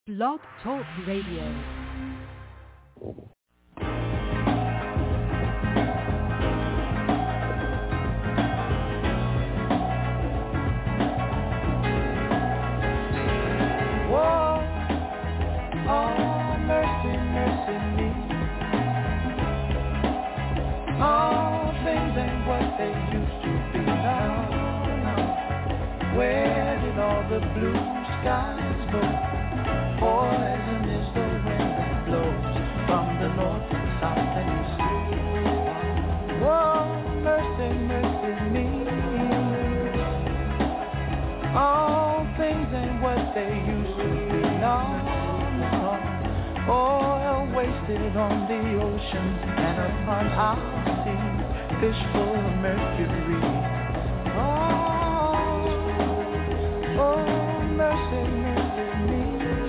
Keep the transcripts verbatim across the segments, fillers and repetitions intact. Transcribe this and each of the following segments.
Blog Talk Radio. The blue skies go. Poison is the wind that blows from the north and south and east. Oh, mercy, mercy me. All things ain't what they used to be. No, no. Oil wasted on the ocean and upon our seas. Fish full of mercury. Oh. Oh, mercy, mercy me.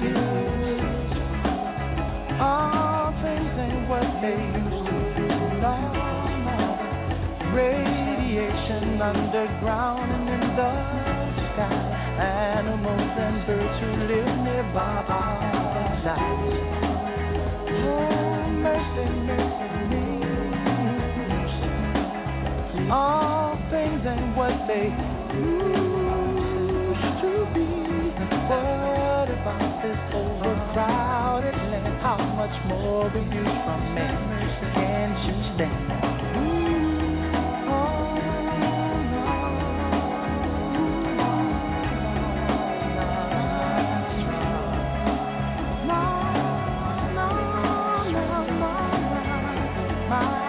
All things ain't what they used to be. No, no. Radiation underground and in the sky. Animals and birds who live nearby are dying. Oh, mercy, mercy me. All things ain't what they used to be. What about this overcrowded land? How much more will you from me? Can't you stand? Ooh, oh, no, no, no, no, no, my.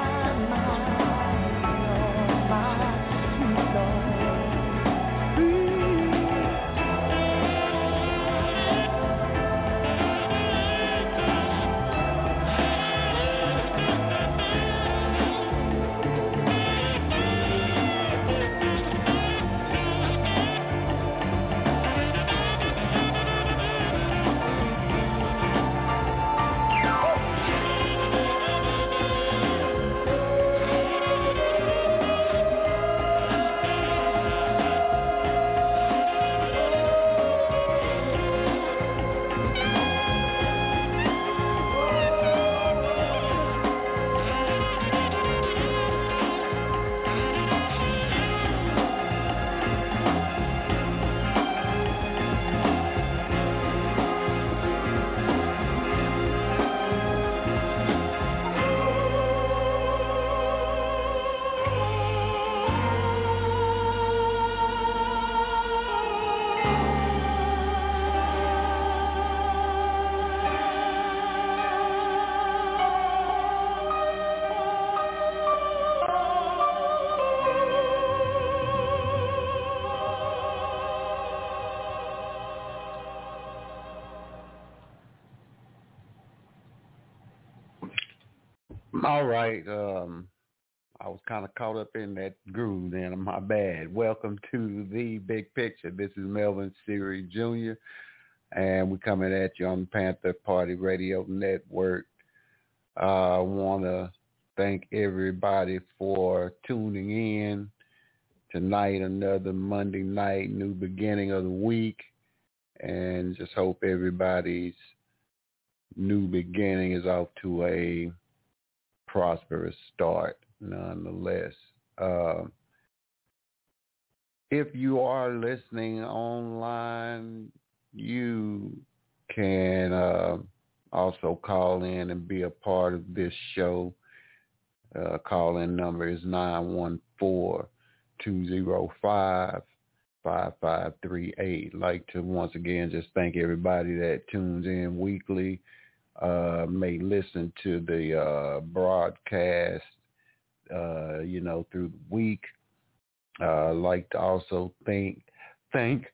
All right. Um, I was kind of caught up in that groove then. My bad. Welcome to The Big Picture. This is Melvin Siri Junior, and we're coming at you on the Panther Party Radio Network. I uh, want to thank everybody for tuning in tonight, another Monday night, new beginning of the week, and just hope everybody's new beginning is off to a prosperous start nonetheless. Uh, if you are listening online, you can uh, also call in and be a part of this show. Uh, call-in number is nine one four, two zero five, five five three eight. I'd like to once again just thank everybody that tunes in weekly. Uh, may listen to the uh, broadcast, uh, you know, through the week. Uh, I'd like to also thank, thank,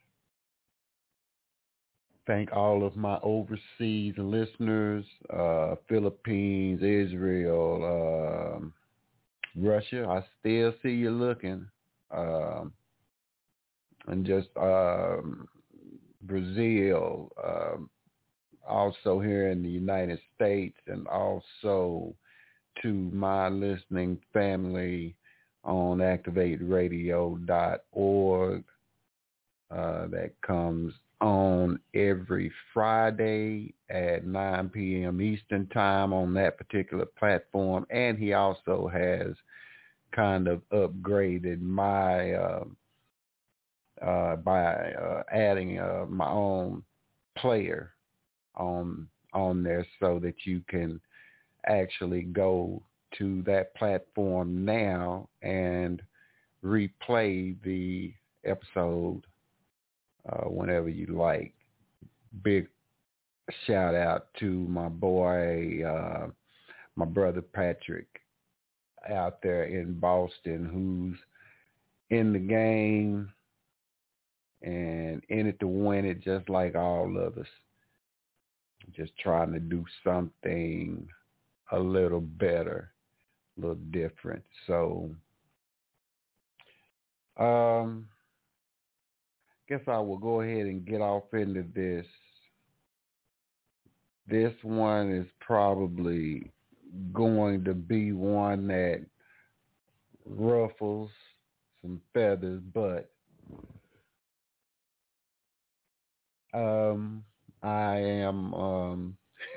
thank all of my overseas listeners, uh, Philippines, Israel, um, Russia. I still see you looking, um, and just um, Brazil. Um, also here in the United States, and also to my listening family on activate radio dot org. Uh, that comes on every Friday at nine p.m. Eastern time on that particular platform. And he also has kind of upgraded my uh, uh, by uh, adding uh, my own player on on there so that you can actually go to that platform now and replay the episode uh, whenever you like. Big shout out to my boy, uh, my brother Patrick out there in Boston, who's in the game and in it to win it just like all of us. Just trying to do something a little better, a little different. So, um, guess I will go ahead and get off into this. This one is probably going to be one that ruffles some feathers, but um, I am um,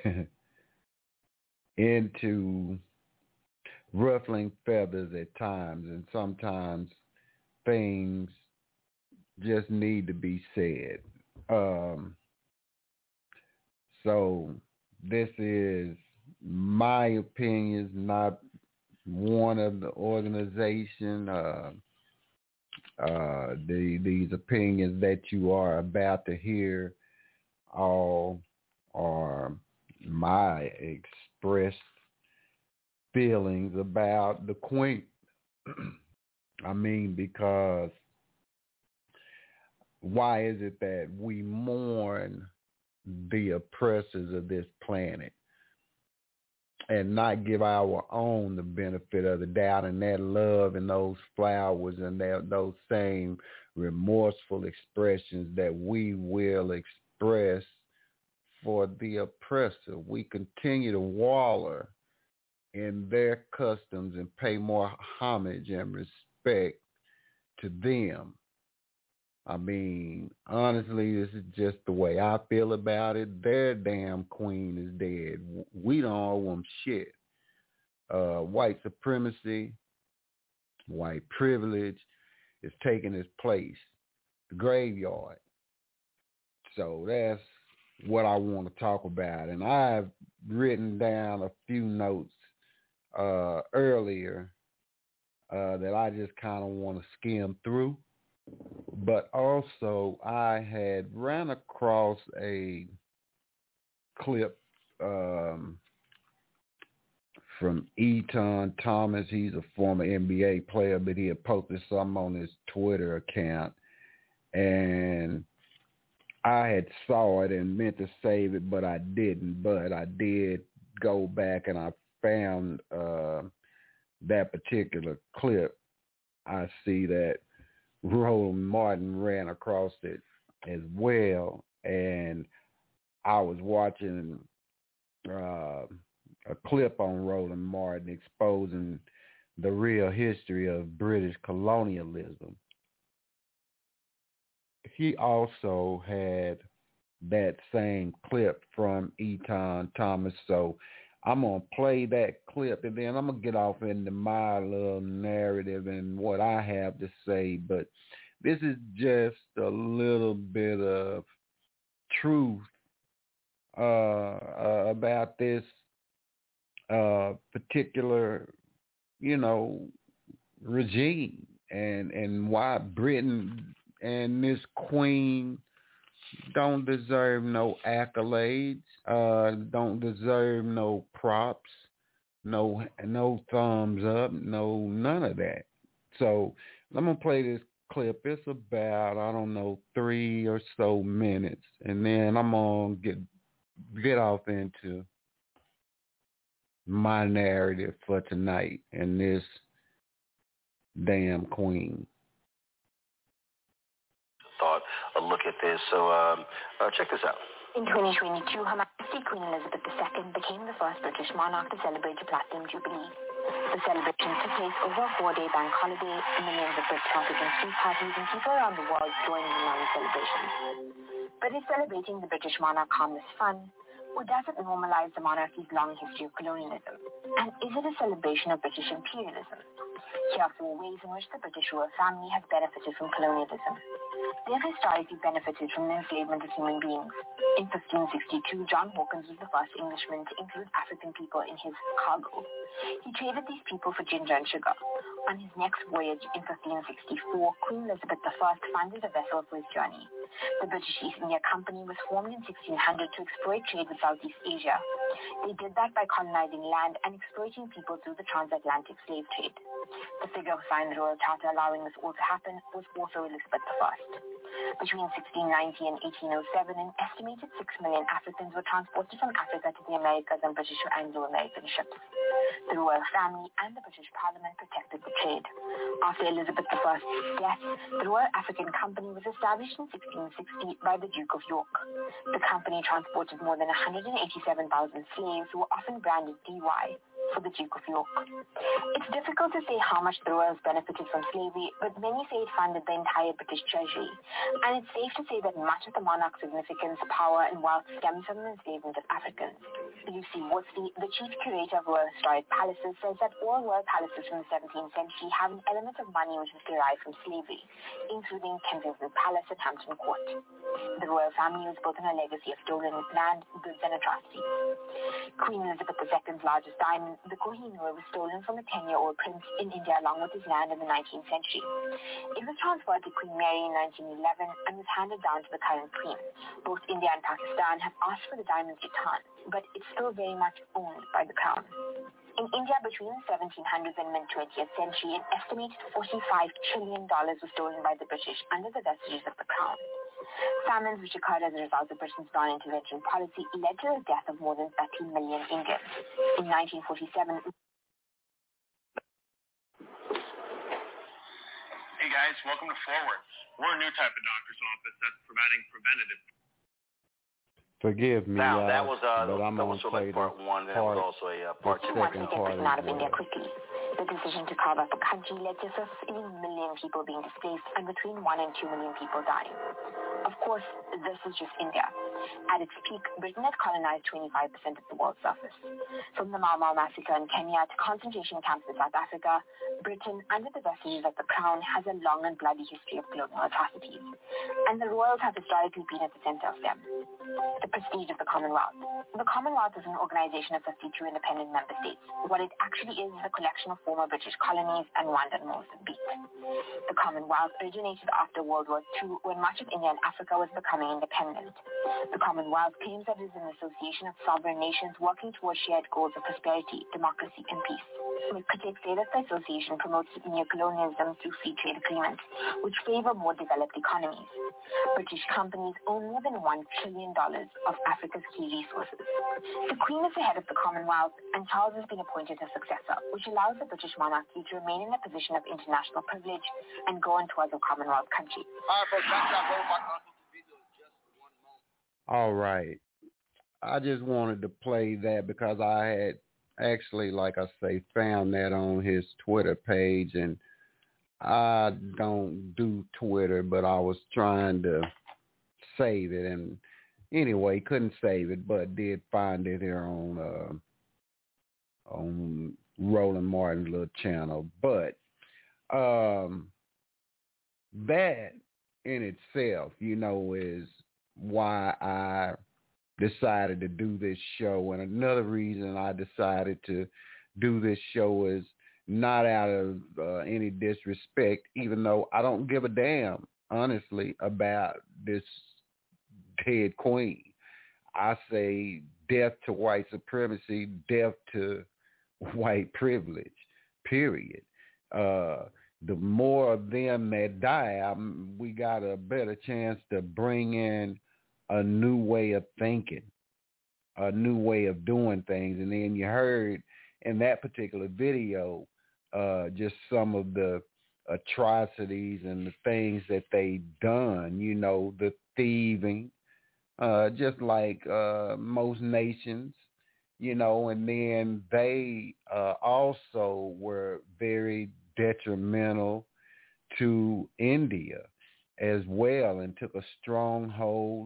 into ruffling feathers at times, and sometimes things just need to be said. Um, so this is my opinions, not one of the organization. Uh, uh, the, these opinions that you are about to hear all are my expressed feelings about the Queen. I mean, because why is it that we mourn the oppressors of this planet and not give our own the benefit of the doubt and that love and those flowers and that, those same remorseful expressions that we will express for the oppressor? We continue to waller in their customs and pay more homage and respect to them. I mean, honestly, this is just the way I feel about it. Their damn queen is dead. We don't owe them shit. Uh, white supremacy, white privilege is taking its place. The graveyard. So that's what I want to talk about. And I've written down a few notes uh, earlier uh, that I just kind of want to skim through. But also, I had ran across a clip um, from Eton Thomas. He's a former N B A player, but he had posted something on his Twitter account. And I had saw it and meant to save it, but I didn't. But I did go back and I found uh, that particular clip. I see that Roland Martin ran across it as well, and I was watching uh, a clip on Roland Martin exposing the real history of British colonialism. He also had that same clip from Eton Thomas, so I'm going to play that clip, and then I'm going to get off into my little narrative and what I have to say. But this is just a little bit of truth uh, uh, about this uh, particular, you know, regime and, and why Britain and this queen don't deserve no accolades, uh, don't deserve no props, no no thumbs up, no none of that. So I'm going to play this clip. It's about, I don't know, three or so minutes, and then I'm going to get get off into my narrative for tonight and this damn queen. Thought a look at this. So um, uh, check this out. In twenty twenty-two, Her Majesty Queen Elizabeth the Second became the first British monarch to celebrate a Platinum Jubilee. The celebration took place over a four-day bank holiday, and millions of Brits held against street parties and people around the world joined in on the celebration. But is celebrating the British monarch harmless fun? Or does it normalize the monarchy's long history of colonialism? And is it a celebration of British imperialism? Here are four ways in which the British royal family has benefited from colonialism. They have historically benefited from the enslavement of human beings. In fifteen sixty-two, John Hawkins was the first Englishman to include African people in his cargo. He traded these people for ginger and sugar. On his next voyage in fifteen sixty-four, Queen Elizabeth the First funded a vessel for his journey. The British East India Company was formed in sixteen hundred to exploit trade with Southeast Asia. They did that by colonizing land and exploiting people through the transatlantic slave trade. The figure who signed the Royal Charter allowing this all to happen was also Elizabeth the First. Between sixteen ninety and eighteen oh seven, an estimated six million Africans were transported from Africa to the Americas on British or Anglo-American ships. The royal family and the British Parliament protected the trade. After Elizabeth the First's death, the Royal African Company was established in sixteen sixty by the Duke of York. The company transported more than one hundred eighty-seven thousand slaves who were often branded D Y for the Duke of York. It's difficult to say how much the royals benefited from slavery, but many say it funded the entire British treasury. And it's safe to say that much of the monarch's significance, power, and wealth stems from the enslavement of Africans. Lucy Worsley, the chief curator of Royal Historic Palaces, says that all royal palaces from the seventeenth century have an element of money which is derived from slavery, including Kensington Palace and Hampton Court. The royal family was built on a legacy of stolen land, goods, and atrocities. Queen Elizabeth the Second's largest diamond, the Kohinoor, was stolen from a ten-year-old prince in India along with his land in the nineteenth century. It was transferred to Queen Mary in nineteen eleven and was handed down to the current queen. Both India and Pakistan have asked for the diamond's return, but it's still very much owned by the crown. In India, between the seventeen hundreds and mid-twentieth century, an estimated forty-five trillion dollars was stolen by the British under the vestiges of the crown. Famines which occurred as a result of Britain's non-intervention policy led to the death of more than thirty million Indians. In nineteen forty-seven... Hey guys, welcome to Forward. We're a new type of doctor's office that's providing preventative. Forgive me, now, uh, that was, uh, but I'm that going was to sort play of part the one, and part, it was also a uh, part the two. second Once we get part Britain as out of India well. quickly, the decision to carve up the country led to fifteen million people being displaced and between one and two million people dying. Of course, this is just India. At its peak, Britain had colonized twenty-five percent of the world's surface. From the Mau Mau massacre in Kenya to concentration camps in South Africa, Britain, under the vestiges of the crown, has a long and bloody history of colonial atrocities. And the royals have historically been at the center of them. The prestige of the Commonwealth. The Commonwealth is an organization of fifty-two independent member states. What it actually is is a collection of former British colonies and Rwanda and Mozambique. The Commonwealth originated after World War Two, when much of India and Africa was becoming independent. The Commonwealth claims that it is an association of sovereign nations working towards shared goals of prosperity, democracy, and peace. Critics say that the association promotes neocolonialism through free trade agreements, which favor more developed economies. British companies own more than one trillion dollars of Africa's key resources. The Queen is the head of the Commonwealth, and Charles has been appointed her successor, which allows the British monarchy to remain in a position of international privilege and go on tours of Commonwealth countries. All right. I just wanted to play that because I had actually, like I say, found that on his Twitter page, and I don't do Twitter, but I was trying to save it, and anyway, couldn't save it, but did find it here on uh, on Roland Martin's little channel. But um, that in itself, you know, is why I decided to do this show. And another reason I decided to do this show is not out of uh, any disrespect, even though I don't give a damn, honestly, about this dead queen. I say death to white supremacy, death to white privilege, period. Uh, the more of them that die, I'm, we got a better chance to bring in a new way of thinking, a new way of doing things. And then you heard in that particular video uh, just some of the atrocities and the things that they done, you know, the thieving, uh, just like uh, most nations, you know, and then they uh, also were very detrimental to India as well and took a stronghold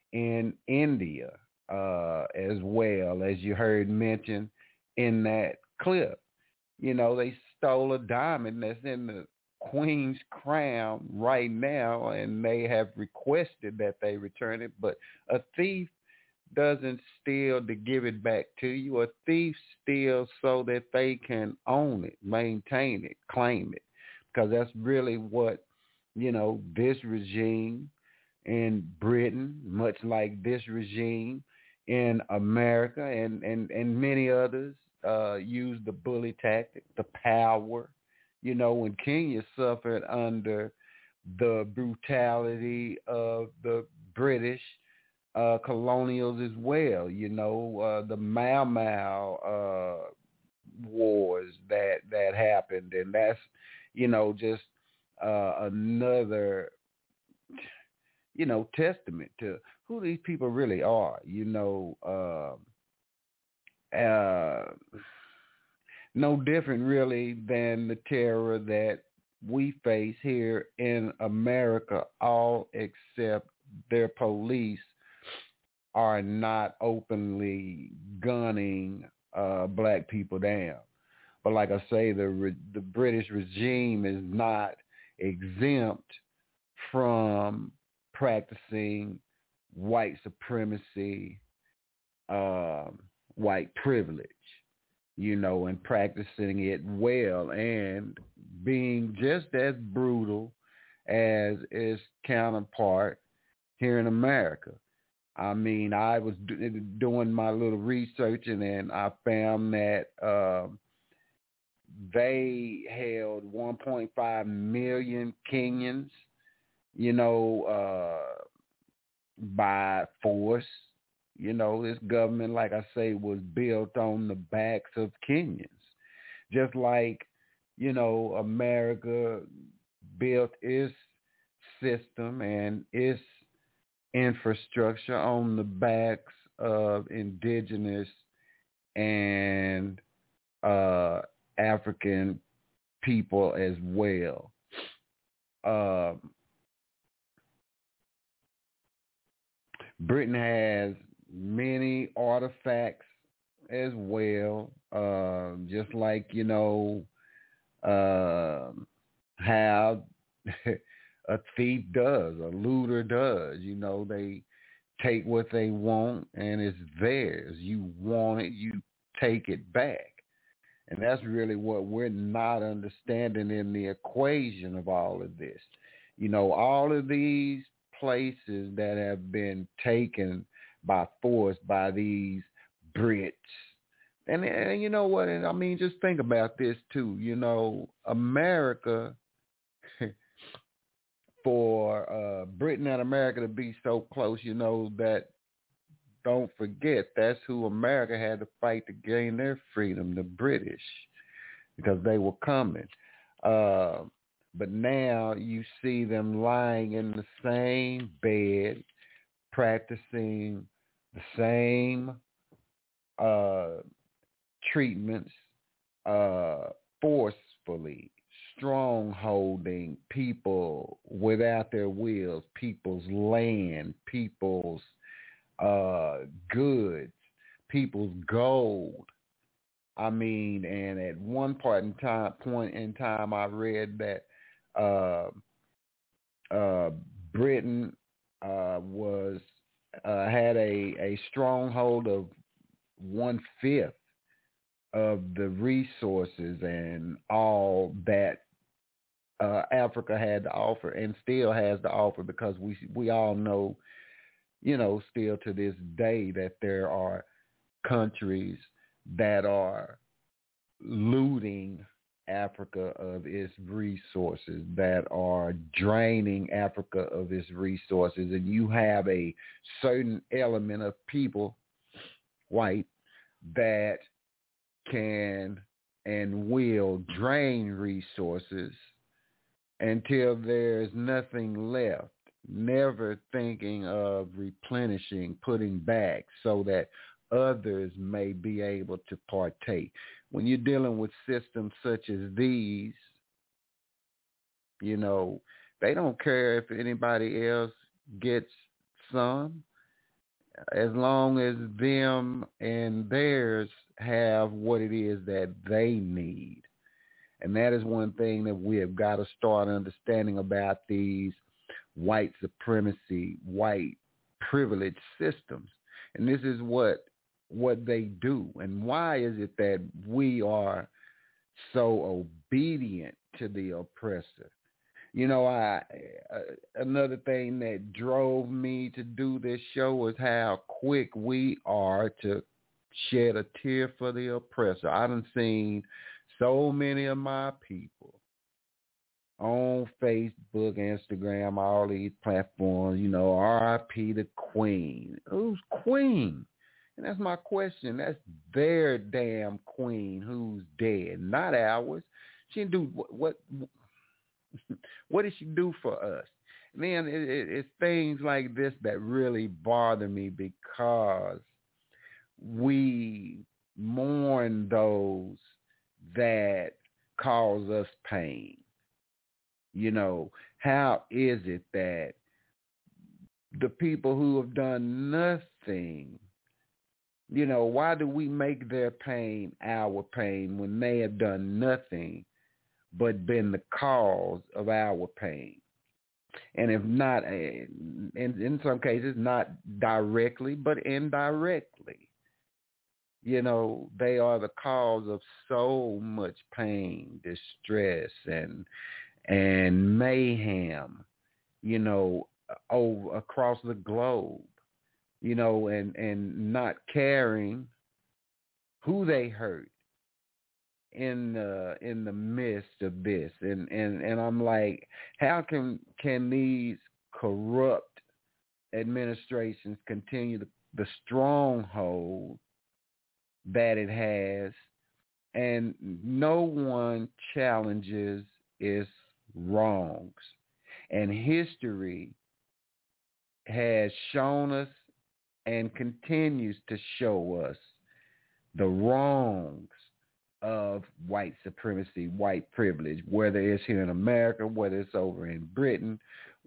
in India uh, as well, as you heard mentioned in that clip. You know, they stole a diamond that's in the Queen's crown right now, and they have requested that they return it. But a thief doesn't steal to give it back to you. A thief steals so that they can own it, maintain it, claim it, because that's really what, you know, this regime in Britain, much like this regime in America and, and, and many others, uh, use the bully tactic, the power. You know, when Kenya suffered under the brutality of the British uh, colonials as well, you know, uh, the Mau Mau uh, wars that, that happened. And that's, you know, just uh, another, you know, testament to who these people really are, you know, uh, uh, no different really than the terror that we face here in America, all except their police are not openly gunning uh, black people down. But like I say, the re- the British regime is not exempt from practicing white supremacy, uh, white privilege, you know, and practicing it well and being just as brutal as its counterpart here in America. I mean, I was do- doing my little research and then I found that uh, they held one point five million Kenyans, you know, uh, by force. You know, this government, like I say, was built on the backs of Kenyans. Just like, you know, America built its system and its infrastructure on the backs of indigenous and uh, African people as well. Uh, Britain has many artifacts as well, uh, just like, you know, uh, how a thief does, a looter does. You know, they take what they want and it's theirs. You want it, you take it back. And that's really what we're not understanding in the equation of all of this. You know, all of these places that have been taken by force by these Brits. And, and you know what? And I mean, just think about this too. You know, America, for uh, Britain and America to be so close, you know, that don't forget that's who America had to fight to gain their freedom, the British, because they were coming. Uh, but now you see them lying in the same bed, practicing the same uh, treatments uh, forcefully, strong-holding people without their wills, people's land, people's uh, goods, people's gold. I mean, and at one part in time, point in time, I read that uh, uh, Britain uh, was uh, had a, a stronghold of one fifth of the resources and all that uh, Africa had to offer, and still has to offer, because we we all know, you know, still to this day that there are countries that are looting Africa of its resources, that are draining Africa of its resources. And you have a certain element of people, white, that can and will drain resources until there's nothing left, never thinking of replenishing, putting back, so that others may be able to partake. When you're dealing with systems such as these, you know, they don't care if anybody else gets some. as long as them and theirs have what it is that they need. And that is one thing that we have got to start understanding about these white supremacy, white privilege systems. And this is what what they do. And why is it that we are so obedient to the oppressor? You know, I uh, another thing that drove me to do this show was how quick we are to shed a tear for the oppressor. I done seen so many of my people on Facebook, Instagram, all these platforms, you know, R I P the Queen. Who's Queen? And that's my question. That's their damn queen who's dead, not ours. She didn't do what, what what did she do for us? And then it, it, it's things like this that really bother me because we mourn those that cause us pain. You know, how is it that the people who have done nothing, you know, why do we make their pain our pain when they have done nothing but been the cause of our pain? And if not, in, in some cases, not directly, but indirectly, you know, they are the cause of so much pain, distress, and and mayhem, you know, over across the globe, you know, and, and not caring who they hurt in the in the midst of this. And, and, and I'm like, how can can these corrupt administrations continue the, the stronghold that it has, and no one challenges its wrongs? And history has shown us and continues to show us the wrongs of white supremacy, white privilege, whether it's here in America, whether it's over in Britain,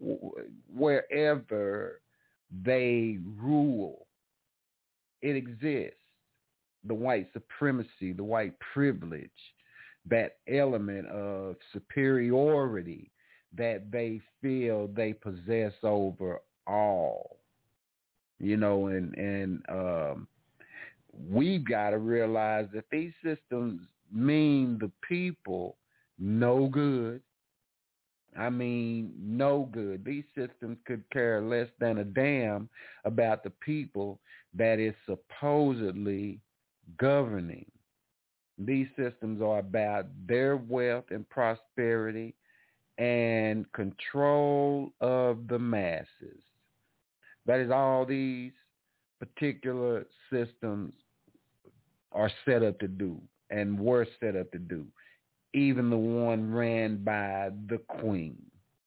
wherever they rule, it exists. The white supremacy, the white privilege, that element of superiority that they feel they possess over all, you know, and, and um, we've got to realize that these systems mean the people no good. I mean, no good. These systems could care less than a damn about the people that is supposedly governing. These systems are about their wealth and prosperity and control of the masses. That is all these particular systems are set up to do and were set up to do. Even the one ran by the Queen.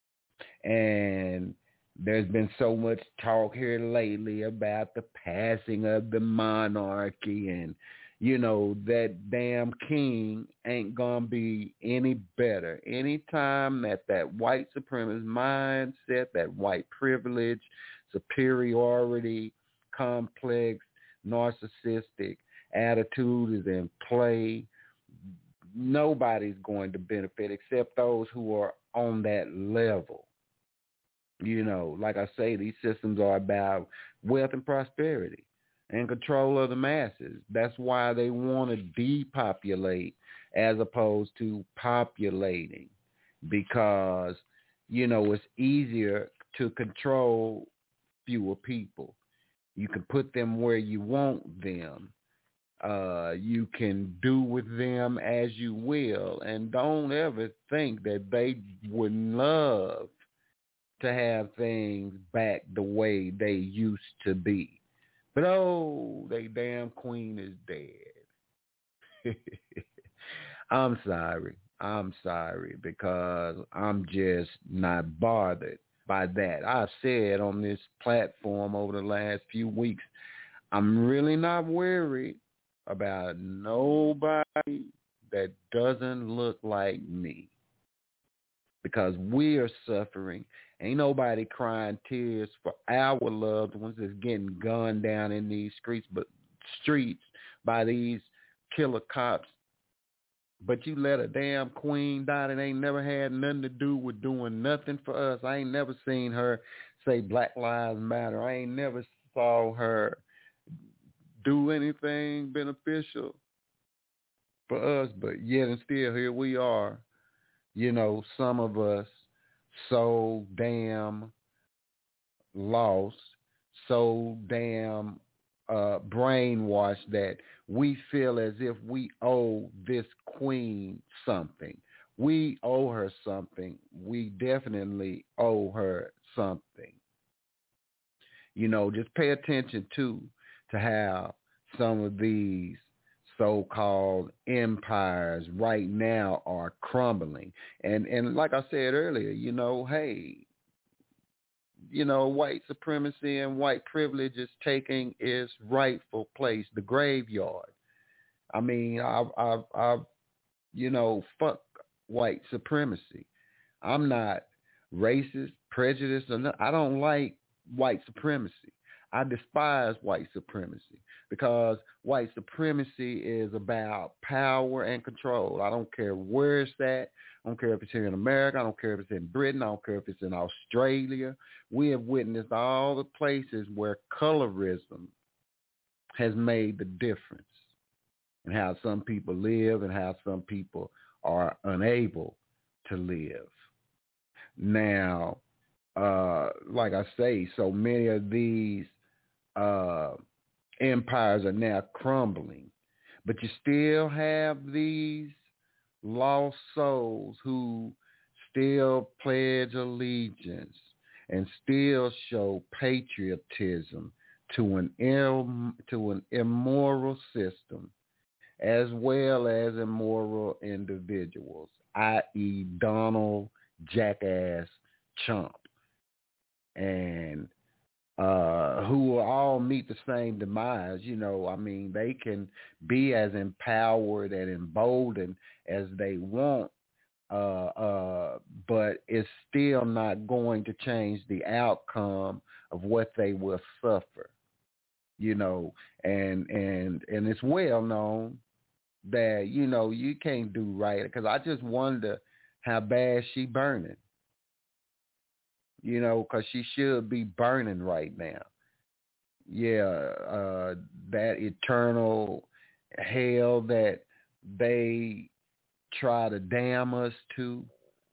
And there's been so much talk here lately about the passing of the monarchy, and you know, that damn king ain't gonna be any better. Anytime that that white supremacist mindset, that white privilege, superiority, complex, narcissistic attitude is in play, nobody's going to benefit except those who are on that level. You know, like I say, these systems are about wealth and prosperity and control of the masses. That's why they want to depopulate as opposed to populating, because, you know, it's easier to control fewer people. You can put them where you want them. Uh, you can do with them as you will, and don't ever think that they would love to have things back the way they used to be. But oh, they damn queen is dead. I'm sorry. I'm sorry because I'm just not bothered by that. I've said on this platform over the last few weeks, I'm really not worried about nobody that doesn't look like me. because we are suffering. Ain't nobody crying tears for our loved ones that's getting gunned down in these streets, but streets by these killer cops. But you let a damn queen die that ain't never had nothing to do with doing nothing for us. I ain't never seen her say Black Lives Matter. I ain't never saw her do anything beneficial for us. But yet and still here we are, you know, some of us so damn lost, so damn uh, brainwashed that we feel as if we owe this queen something. We owe her something. We definitely owe her something. You know, just pay attention to to how some of these so-called empires right now are crumbling. And and like I said earlier, you know, hey, you know, white supremacy and white privilege is taking its rightful place, the graveyard. I mean, I've, I've, I've, you know, fuck white supremacy. I'm not racist, prejudiced, or not. I don't like white supremacy. I despise white supremacy because white supremacy is about power and control. I don't care where it's at. I don't care if it's here in America. I don't care if it's in Britain. I don't care if it's in Australia. We have witnessed all the places where colorism has made the difference in how some people live and how some people are unable to live. Now, uh, like I say, so many of these uh, empires are now crumbling, but you still have these lost souls who still pledge allegiance and still show patriotism to an Im- to an immoral system, as well as immoral individuals, that is. Donald Jackass Trump, and uh, who will all meet the same demise. You know, I mean, they can be as empowered and emboldened as they want, uh, uh, but it's still not going to change the outcome of what they will suffer. You know, and and and it's well known that, you know, you can't do right, because I just wonder how bad she burning. You know, because she should be burning right now. Yeah, uh, that eternal hell that they try to damn us to.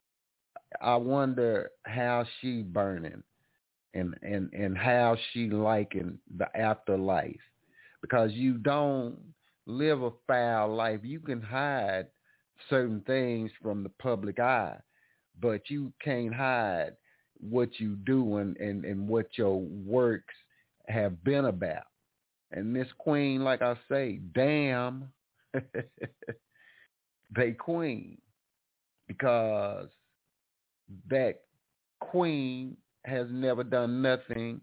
I wonder how she burning and, and, and how she liking the afterlife. Because you don't live a foul life. You can hide certain things from the public eye, but you can't hide what you do and, and, and what your works have been about. And this queen, like I say, damn, they queen, because that queen has never done nothing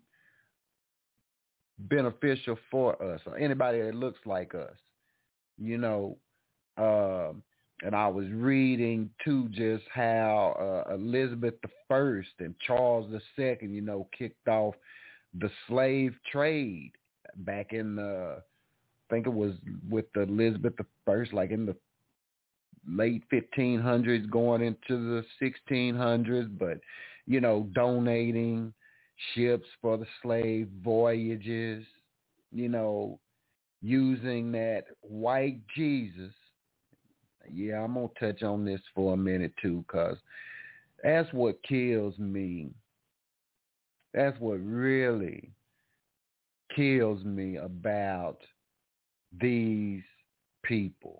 beneficial for us or anybody that looks like us, you know. Um, And I was reading, too, just how uh, Elizabeth the First and Charles the Second, you know, kicked off the slave trade back in the, I think it was with Elizabeth the First, like in the late fifteen hundreds going into the sixteen hundreds, but, you know, donating ships for the slave voyages, you know, using that white Jesus. Yeah, I'm going to touch on this for a minute, too, because that's what kills me. That's what really kills me about these people.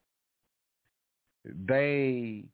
They,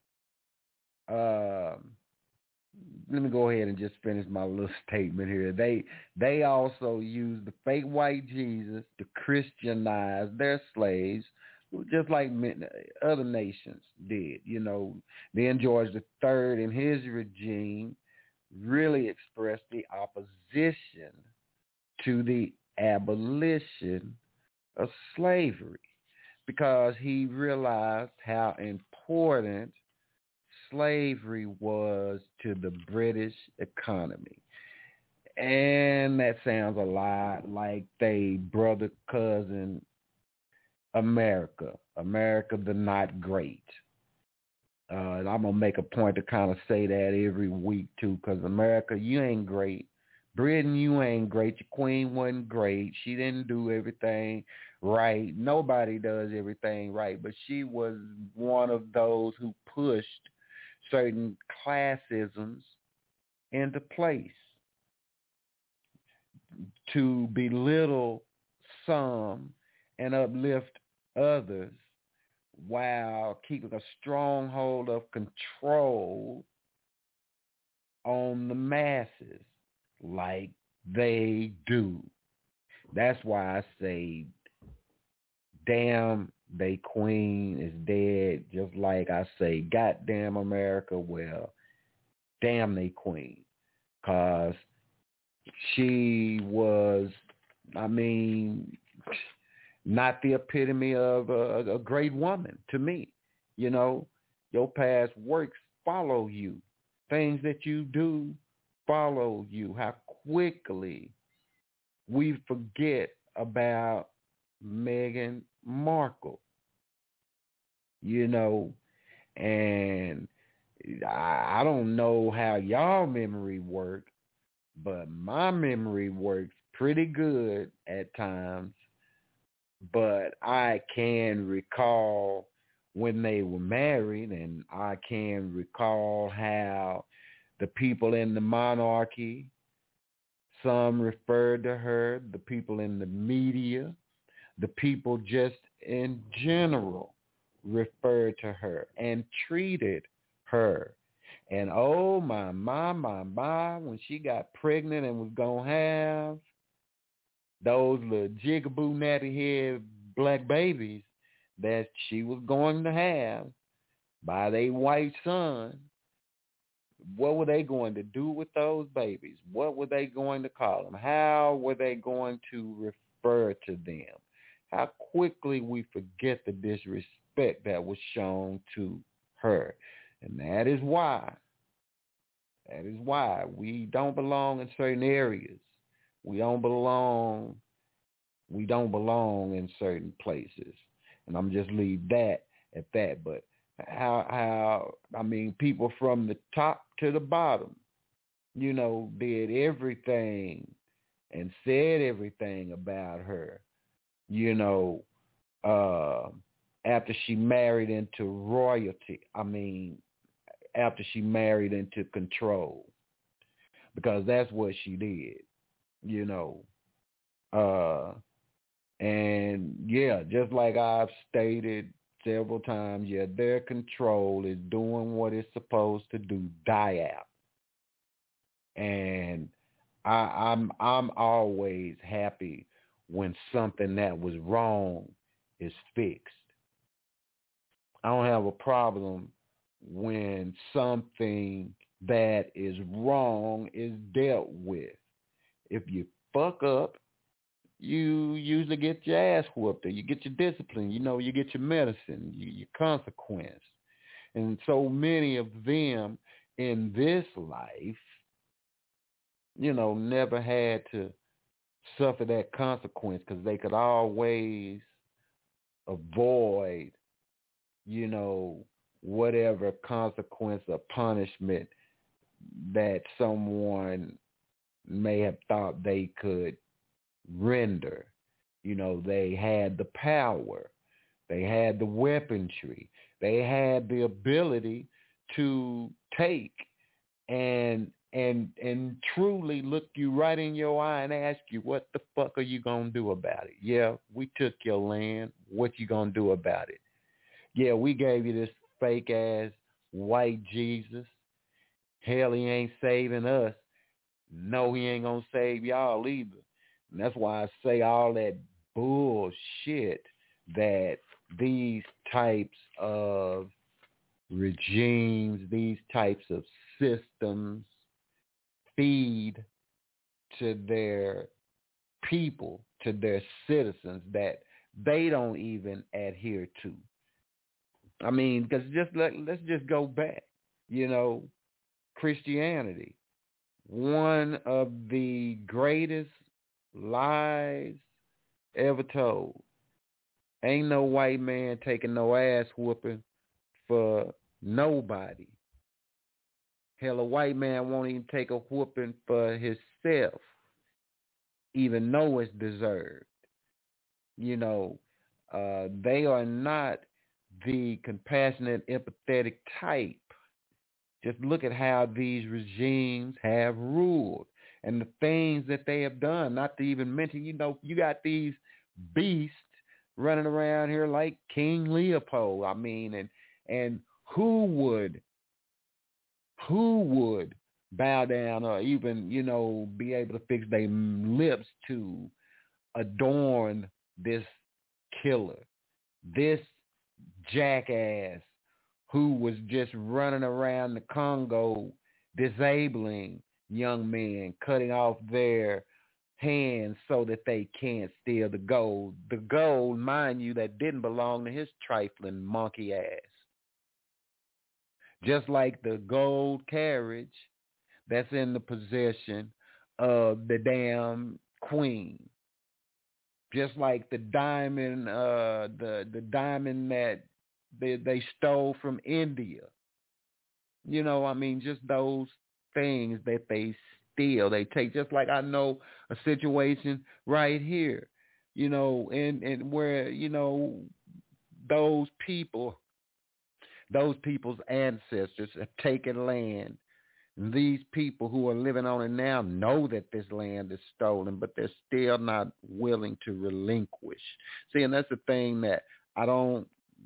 uh, let me go ahead and just finish my little statement here. They, they also use the fake white Jesus to Christianize their slaves, just like other nations did. You know, then George the Third and his regime really expressed the opposition to the abolition of slavery, because he realized how important slavery was to the British economy. And that sounds a lot like they brother cousin America. America the not great. Uh, and I'm going to make a point to kind of say that every week, too, because America, you ain't great. Britain, you ain't great. Your queen wasn't great. She didn't do everything right. Nobody does everything right, but she was one of those who pushed certain classisms into place to belittle some and uplift others while keeping a stronghold of control on the masses like they do. That's why I say, damn, they queen is dead, just like I say, goddamn America, well, damn they queen. Because she was, I mean, not the epitome of a, a great woman to me. You know, your past works follow you. Things that you do follow you. How quickly we forget about Meghan Markle, you know, and I, I don't know how y'all memory work, but my memory works pretty good at times. But I can recall when they were married, and I can recall how the people in the monarchy, some referred to her, the people in the media, the people just in general referred to her and treated her. And oh, my, my, my, my, when she got pregnant and was going to have those little jigaboo natty head black babies that she was going to have by their white son, what were they going to do with those babies? What were they going to call them? How were they going to refer to them? How quickly we forget the disrespect that was shown to her. And that is why, that is why we don't belong in certain areas. We don't belong, we don't belong in certain places. And I'm just leave that at that. But how, how, I mean, people from the top to the bottom, you know, did everything and said everything about her, you know, uh, after she married into royalty. I mean, after she married into control, because that's what she did, you know. Uh, and yeah, just like I've stated several times, yeah, their control is doing what it's supposed to do, die out. And I, I'm I'm always happy when something that was wrong is fixed. I don't have a problem when something that is wrong is dealt with. If you fuck up, you usually get your ass whooped, or you get your discipline, you know, you get your medicine, you, your consequence. And so many of them in this life, you know, never had to suffer that consequence because they could always avoid, you know, whatever consequence or punishment that someone may have thought they could render. You know, they had the power, they had the weaponry, they had the ability to take and and and truly look you right in your eye and ask you, what the fuck are you gonna do about it? Yeah, we took your land. What you gonna do about it? Yeah, we gave you this fake ass white Jesus. Hell, he ain't saving us. No, he ain't gonna save y'all either. And that's why I say all that bullshit that these types of regimes, these types of systems feed to their people, to their citizens that they don't even adhere to. I mean, because just let, let's just go back. You know, Christianity, one of the greatest lies ever told. Ain't no white man taking no ass whooping for nobody. Hell, a white man won't even take a whooping for himself, even though it's deserved. You know, uh, they are not the compassionate, empathetic type. Just look at how these regimes have ruled and the things that they have done, not to even mention, you know, you got these beasts running around here like King Leopold. I mean, and and who would, who would bow down or even, you know, be able to fix their lips to adorn this killer, this jackass who was just running around the Congo disabling young men, cutting off their hands so that they can't steal the gold. The gold, mind you, that didn't belong to his trifling monkey ass. Just like the gold carriage that's in the possession of the damn queen. Just like the diamond, uh, the the diamond that they, they stole from India. You know, I mean, just those things that they steal, they take. Just like I know a situation right here, you know, and and where, you know, those people, those people's ancestors have taken land. These people who are living on it now know that this land is stolen, but they're still not willing to relinquish. See, and that's the thing that I don't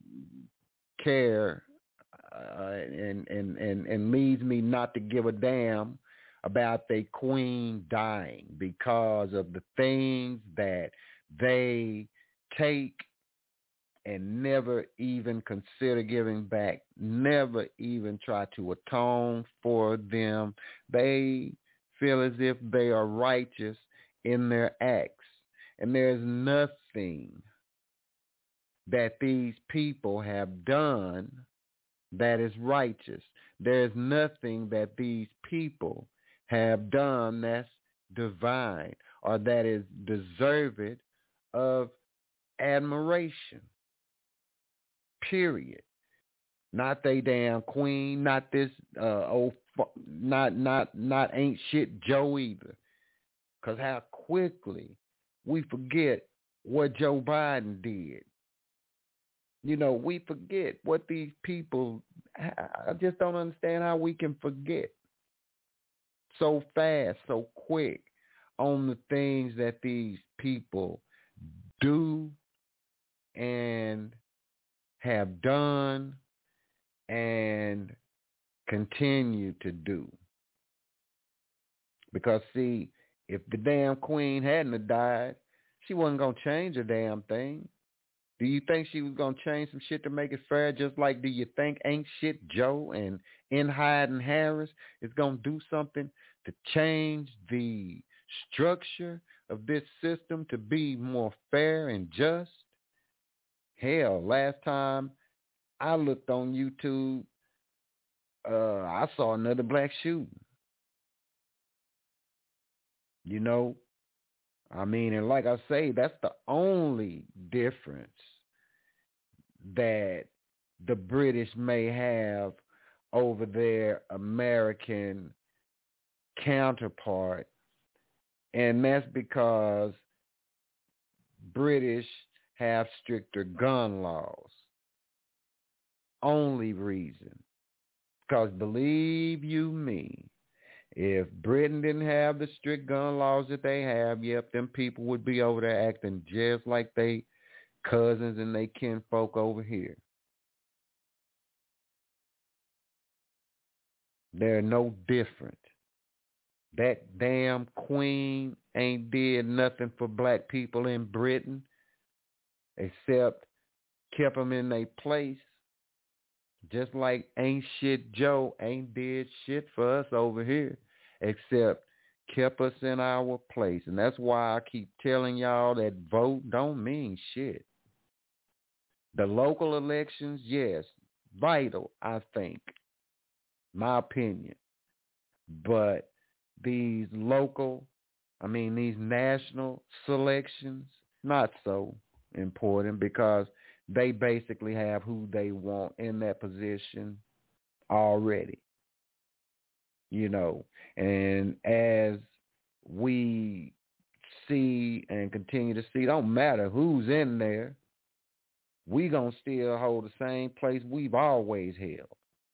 care uh, and, and, and, and leads me not to give a damn about their queen dying because of the things that they take and never even consider giving back, never even try to atone for them. They feel as if they are righteous in their acts. And there's nothing that these people have done that is righteous. There's nothing that these people have done that's divine or that is deserved of admiration. Period. Not they damn queen, not this uh, old, not not not ain't shit Joe either. Cause how quickly we forget what Joe Biden did. You know, we forget what these people. I just don't understand how we can forget so fast, so quick on the things that these people do and have done and continue to do. Because, see, if the damn queen hadn't have died, she wasn't going to change a damn thing. Do you think she was going to change some shit to make it fair? Just like, do you think Ain't Shit Joe and Enhide and Harris is going to do something to change the structure of this system to be more fair and just? Hell, last time I looked on YouTube, uh, I saw another black shooting. You know, I mean, and like I say, that's the only difference that the British may have over their American counterpart. And that's because British have stricter gun laws. Only reason. Because believe you me, if Britain didn't have the strict gun laws that they have, yep, them people would be over there acting just like they cousins and they kinfolk over here. They're no different. That damn queen ain't did nothing for black people in Britain except kept them in their place. Just like Ain't Shit Joe ain't did shit for us over here except kept us in our place. And that's why I keep telling y'all that vote don't mean shit. The local elections, yes, vital, I think. my opinion. But these local, I mean, these national selections, not so important because they basically have who they want in that position already, you know. And as we see and continue to see, don't matter who's in there, we gonna still hold the same place we've always held.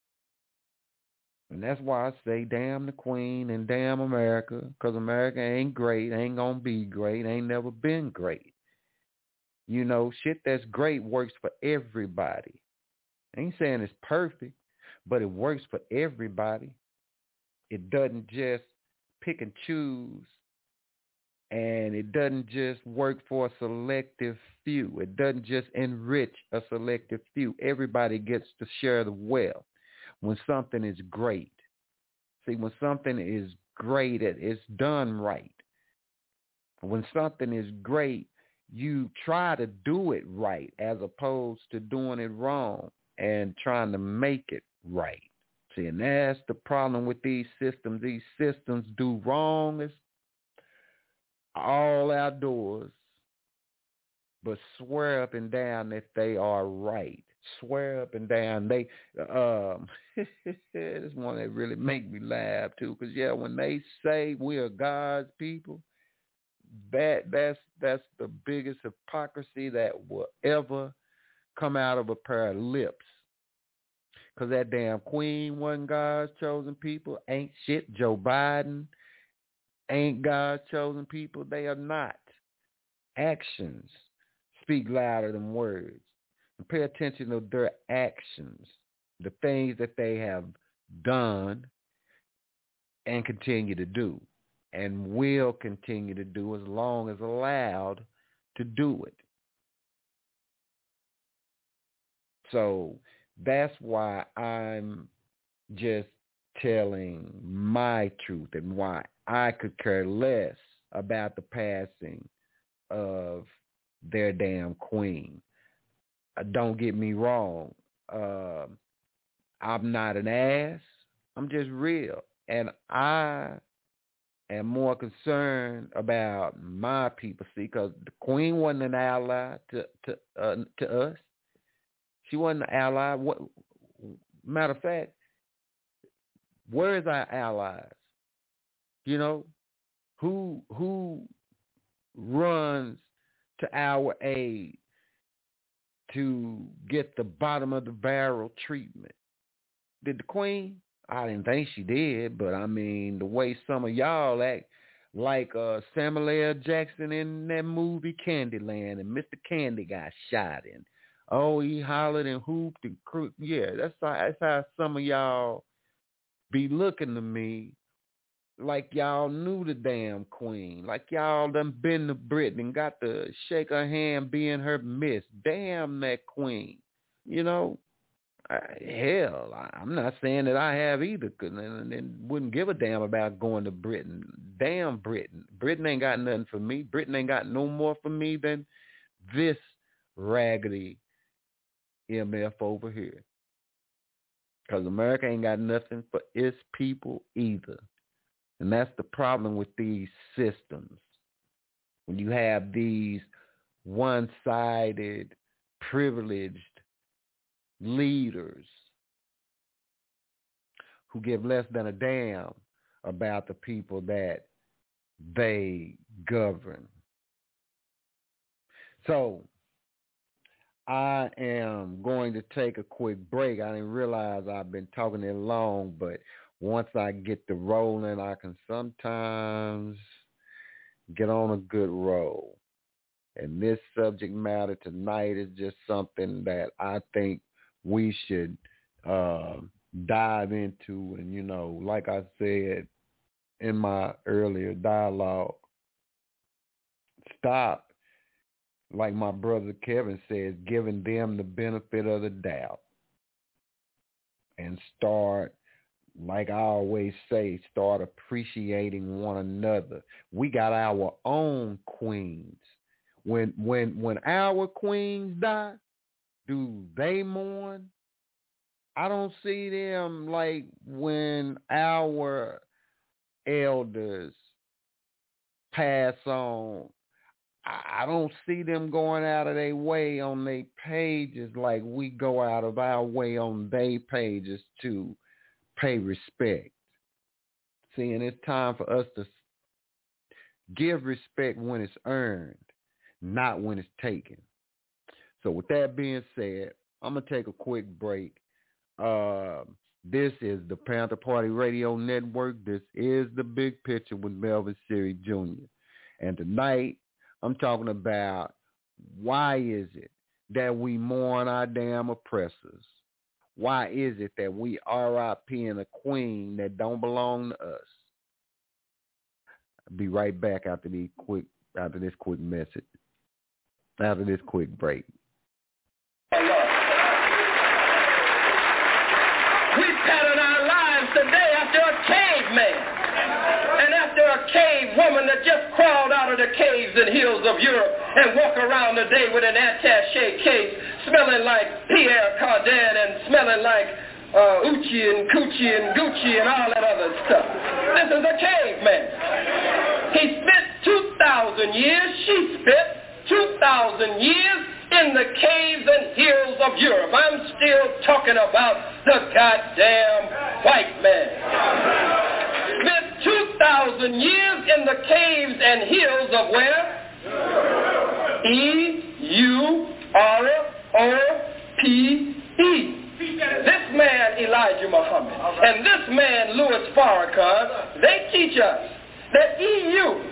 And that's why I say damn the Queen and damn America, because America ain't great, ain't gonna be great, ain't never been great. You know, shit that's great works for everybody. I ain't saying it's perfect, but it works for everybody. It doesn't just pick and choose, and it doesn't just work for a selective few. It doesn't just enrich a selective few. Everybody gets to share the wealth when something is great. See, when something is great, it's done right. When something is great, you try to do it right as opposed to doing it wrong and trying to make it right. See, and that's the problem with these systems. These systems do wrong as all outdoors, but swear up and down that they are right. Swear up and down. They, um, this one that really make me laugh too, because yeah, when they say we are God's people, that that's that's the biggest hypocrisy that will ever come out of a pair of lips. Because that damn Queen wasn't God's chosen people. Ain't shit. Joe Biden ain't God's chosen people. They are not. Actions speak louder than words. And pay attention to their actions, the things that they have done and continue to do and will continue to do as long as allowed to do it. So that's why I'm just telling my truth and why I could care less about the passing of their damn queen. Uh, don't get me wrong. Uh, I'm not an ass. I'm just real. And I am more concerned about my people. See, because the queen wasn't an ally to to uh, to us. She wasn't an ally. What, matter of fact, where's our allies? You know, who who runs to our aid to get the bottom of the barrel treatment? Did the queen? I didn't think she did, but I mean, the way some of y'all act like uh, Samuel L. Jackson in that movie Candyland, and Mister Candy got shot in. Oh, he hollered and hooped and crooked. Yeah, that's how, that's how some of y'all be looking to me like y'all knew the damn queen, like y'all done been to Britain and got to shake her hand, be in her midst. Damn that queen, you know. I, hell, I, I'm not saying that I have either, cause, and, and wouldn't give a damn about going to Britain. Damn Britain. Britain ain't got nothing for me. Britain ain't got no more for me than this raggedy M F over here. Because America ain't got nothing for its people either. And that's the problem with these systems. When you have these one-sided, privileged leaders who give less than a damn about the people that they govern. So I am going to take a quick break. I didn't realize I've been talking it long, but once I get the rolling, I can sometimes get on a good roll. And this subject matter tonight is just something that I think we should uh, dive into. And, you know, like I said in my earlier dialogue, stop, like my brother Kevin says, giving them the benefit of the doubt and start, like I always say, start appreciating one another. We got our own queens. When when when our queens die, do they mourn? I don't see them like when our elders pass on. I don't see them going out of their way on their pages like we go out of our way on their pages to pay respect. See, and it's time for us to give respect when it's earned, not when it's taken. So with that being said, I'm going to take a quick break. Uh, this is the Panther Party Radio Network. This is The Big Picture with Melvin Siri Junior And tonight, I'm talking about why is it that we mourn our damn oppressors? Why is it that we R I P in a queen that don't belong to us? I'll be right back after these quick after this quick message. After this quick break. We pattern our lives today after a caveman. And after a cave woman that just crawled out of the caves and hills of Europe and walk around today with an attaché case, smelling like Pierre Cardin and smelling like uh, Uchi and Coochie and Gucci and all that other stuff. This is a caveman. He spent two thousand years, she spent two thousand years in the caves and hills of Europe. I'm still talking about the goddamn white man. Spent two thousand years in the caves and hills of where? E U R O P E. This man, Elijah Muhammad, and this man, Louis Farrakhan, they teach us that E U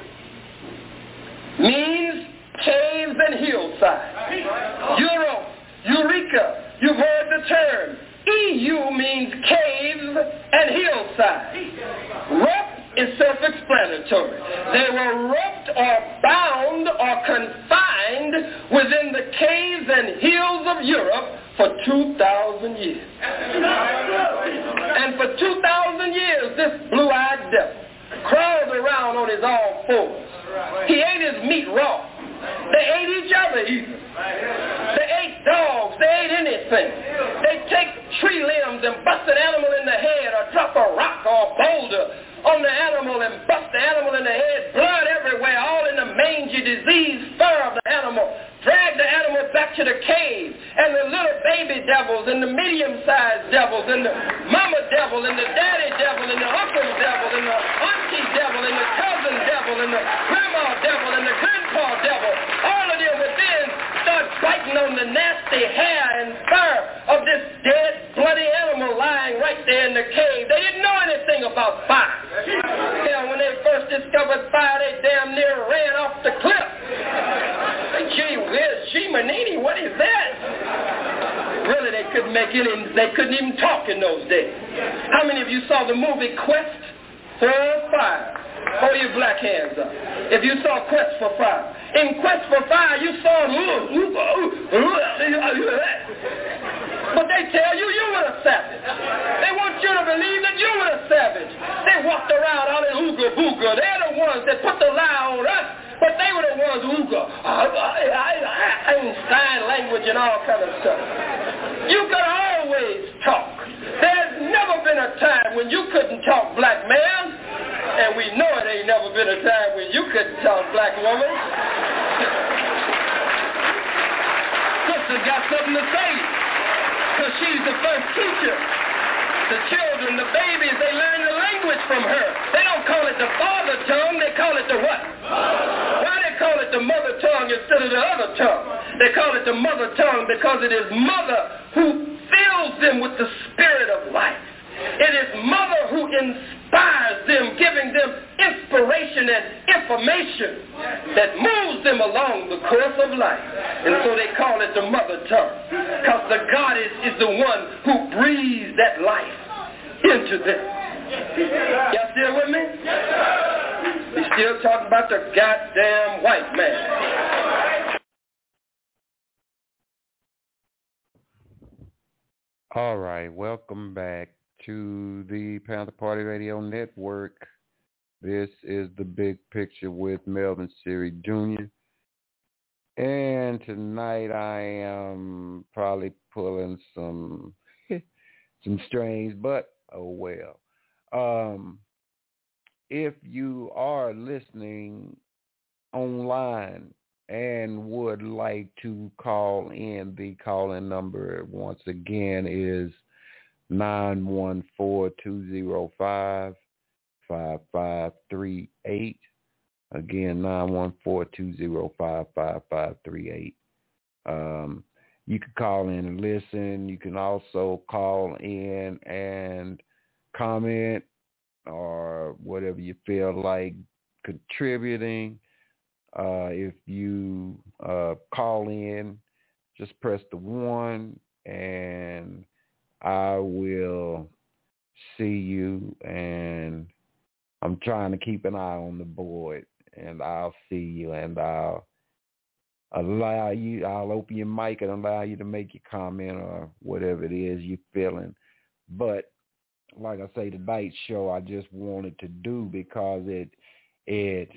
means caves and hillside. Euro, Eureka, you've heard the term. E U means caves and hillside. Rough is self-explanatory. They were roughed or bound or confined within the caves and hills of Europe for two thousand years. And for two thousand years, this blue-eyed devil crawled around on his all fours. He ate his meat raw. They ate each other even. They ate dogs. They ate anything. They take tree limbs and bust an animal in the head or drop a rock or a boulder on the animal and bust the animal in the head, blood everywhere, all in the mangy, diseased fur of the animal. Drag the animal back to the cave, and the little baby devils and the medium-sized devils and the mama devil and the daddy devil and the uncle devil and the auntie devil and the cousin devil and the grandma devil and the grandpa devil, all of them would then start biting on the nasty hair and fur of this dead, bloody animal lying right there in the cave. They didn't know anything about fire. Hell, when they first discovered fire, they damn near ran off the cliff. Gee whiz, gee manini, what is that? Really, they couldn't make any, they couldn't even talk in those days. How many of you saw the movie Quest for Fire? Hold your black hands up. If you saw Quest for Fire. In Quest for Fire, you saw, but they tell you you were a savage. They want you to believe that you were a savage. They walked around all in ooga booga. They're the ones that put the lie on us, but they were the ones ooga, Einstein language and all kind of stuff. You could always talk. There's never been a time when you couldn't talk, black man. And we know it ain't never been a time when you couldn't talk, black woman. Sister got something to say, because she's the first teacher. The children, the babies, they learn the language from her. They don't call it the father tongue, they call it the what? Why they call it the mother tongue instead of the other tongue? They call it the mother tongue because it is mother who fills them with the spirit of life. It is mother who inspires them, giving them inspiration and information that moves them along the course of life. And so they call it the mother tongue, because the goddess is the one who breathes that life into them. Y'all still with me? We still talking about the goddamn white man. All right, welcome back to the Panther Party Radio Network. This is The Big Picture with Melvin Siri Junior And tonight I am probably pulling some some strange, but oh well. Um, if you are listening online and would like to call in, the call-in number once again is nine one four, two zero five, five five three eight. Again, nine one four, two zero five, five five three eight. Um, you can call in and listen. You can also call in and comment or whatever you feel like contributing. Uh, if you uh, call in, just press the one and I will see you. And I'm trying to keep an eye on the board, and I'll see you, and I'll allow you, I'll open your mic and allow you to make your comment or whatever it is you're feeling. But like I say, tonight's show I just wanted to do because it it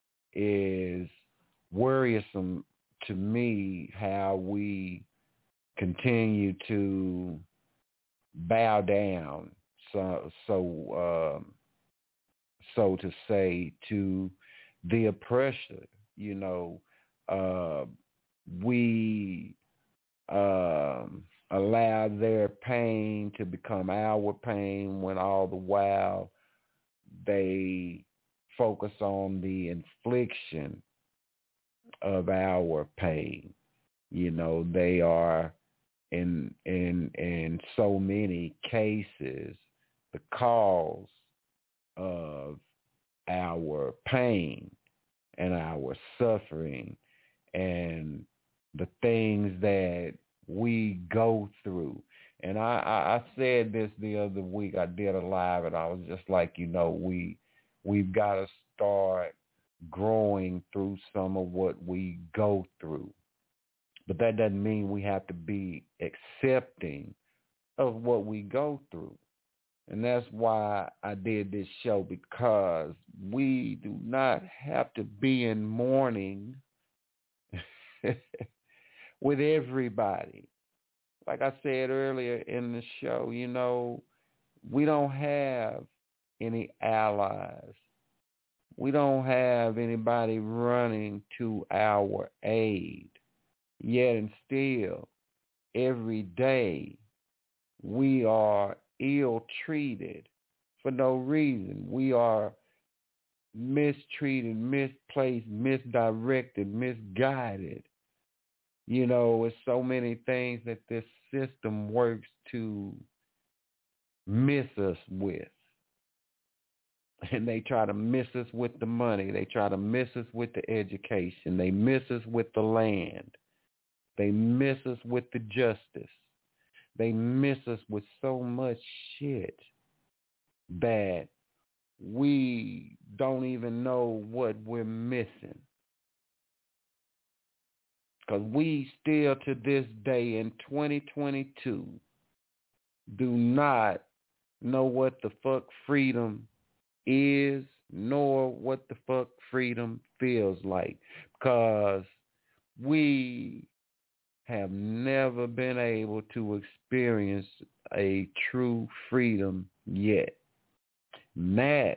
is worrisome to me how we continue to bow down, so so um, so to say, to the oppressor. You know, uh, we um, allow their pain to become our pain when all the while they focus on the infliction of our pain. You know, they are in in in so many cases the cause of our pain and our suffering and the things that we go through. And I, I, I said this the other week. I did a live, and I was just like, you know, we we've got to start growing through some of what we go through. But that doesn't mean we have to be accepting of what we go through. And that's why I did this show, because we do not have to be in mourning with everybody. Like I said earlier in the show, you know, we don't have any allies. We don't have anybody running to our aid. Yet and still, every day, we are ill-treated for no reason. We are mistreated, misplaced, misdirected, misguided. You know, it's so many things that this system works to miss us with. And they try to miss us with the money. They try to miss us with the education. They miss us with the land. They miss us with the justice. They miss us with so much shit that we don't even know what we're missing. Because we still to this day in twenty twenty-two do not know what the fuck freedom is, nor what the fuck freedom feels like. Because we have never been able to experience a true freedom yet. And that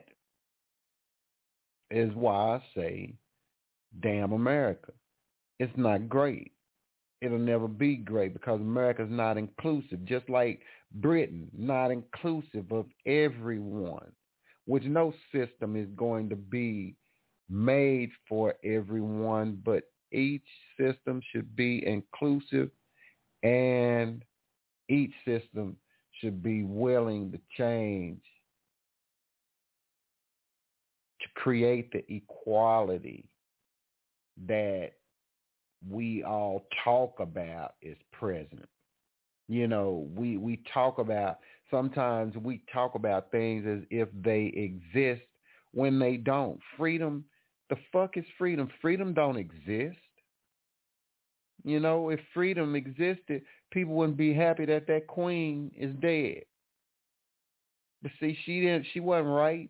is why I say, damn America. It's not great. It'll never be great because America's not inclusive, just like Britain, not inclusive of everyone, which no system is going to be made for everyone, but each system should be inclusive, and each system should be willing to change to create the equality that we all talk about is present. You know, we, we talk about, sometimes we talk about things as if they exist when they don't. Freedom, the fuck is freedom? Freedom don't exist. You know, if freedom existed, people wouldn't be happy that that queen is dead. But see, she didn't, she wasn't right.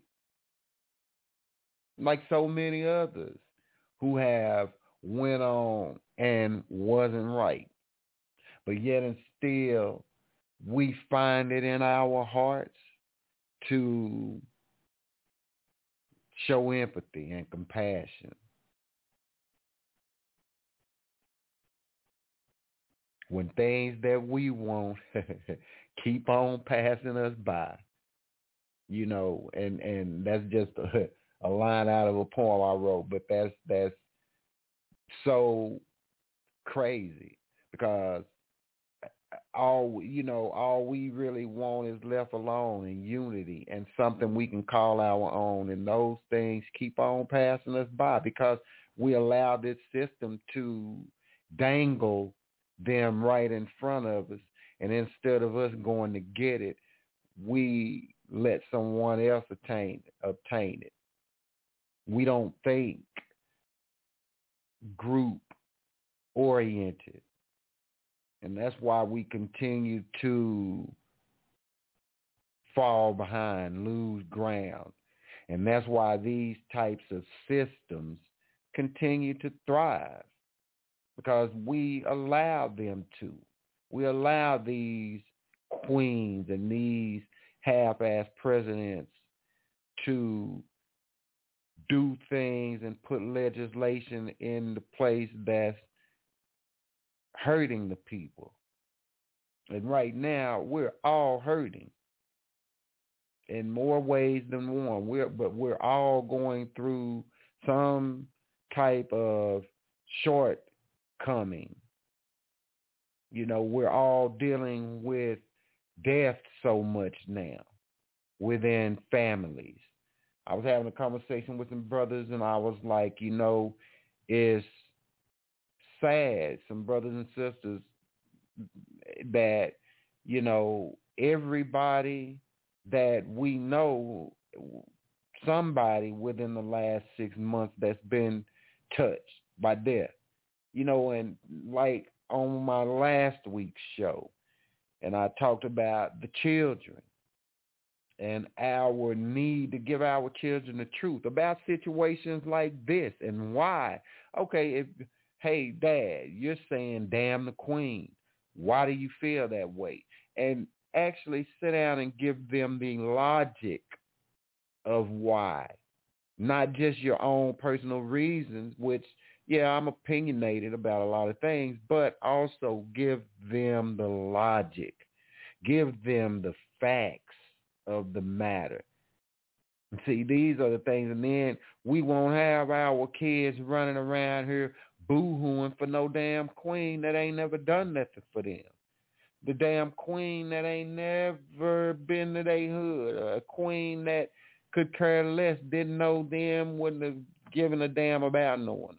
Like so many others who have went on and wasn't right. But yet and still, we find it in our hearts to show empathy and compassion. When things that we want keep on passing us by, you know, and, and that's just a, a line out of a poem I wrote, but that's that's so crazy because all you know, all we really want is left alone in unity and something we can call our own, and those things keep on passing us by because we allow this system to dangle them right in front of us, and instead of us going to get it, we let someone else attain obtain it. We don't think group oriented, and that's why we continue to fall behind, lose ground, and that's why these types of systems continue to thrive, because we allow them to. We allow these queens and these half-ass presidents to do things and put legislation in the place that's hurting the people. And right now, we're all hurting in more ways than one. We're, but we're all going through some type of shortcoming. You know, we're all dealing with death so much now within families. I was having a conversation with some brothers, and I was like, you know, it's sad, some brothers and sisters, that, you know, everybody that we know, somebody within the last six months that's been touched by death. You know, and like on my last week's show, and I talked about the children and our need to give our children the truth about situations like this and why. Okay, if, hey, Dad, you're saying damn the Queen. Why do you feel that way? And actually sit down and give them the logic of why, not just your own personal reasons, which, yeah, I'm opinionated about a lot of things, but also give them the logic, give them the facts of the matter. See, these are the things, and then we won't have our kids running around here boo-hooing for no damn queen that ain't never done nothing for them. The damn queen that ain't never been to their hood, a queen that could care less, didn't know them, wouldn't have given a damn about knowing them.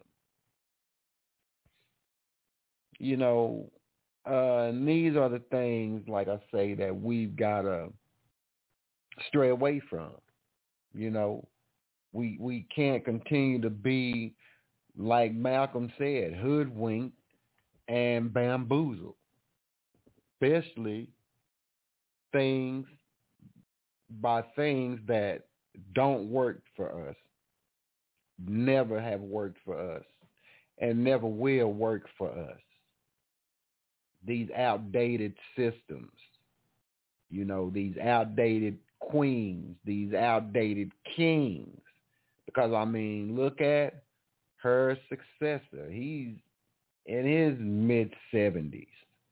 You know, uh, and these are the things, like I say, that we've got to stray away from. You know, we we can't continue to be, like Malcolm said, hoodwinked and bamboozled, especially things by things that don't work for us, never have worked for us, and never will work for us. These outdated systems, you know, these outdated queens, these outdated kings. Because, I mean, look at her successor. He's in his mid-seventies.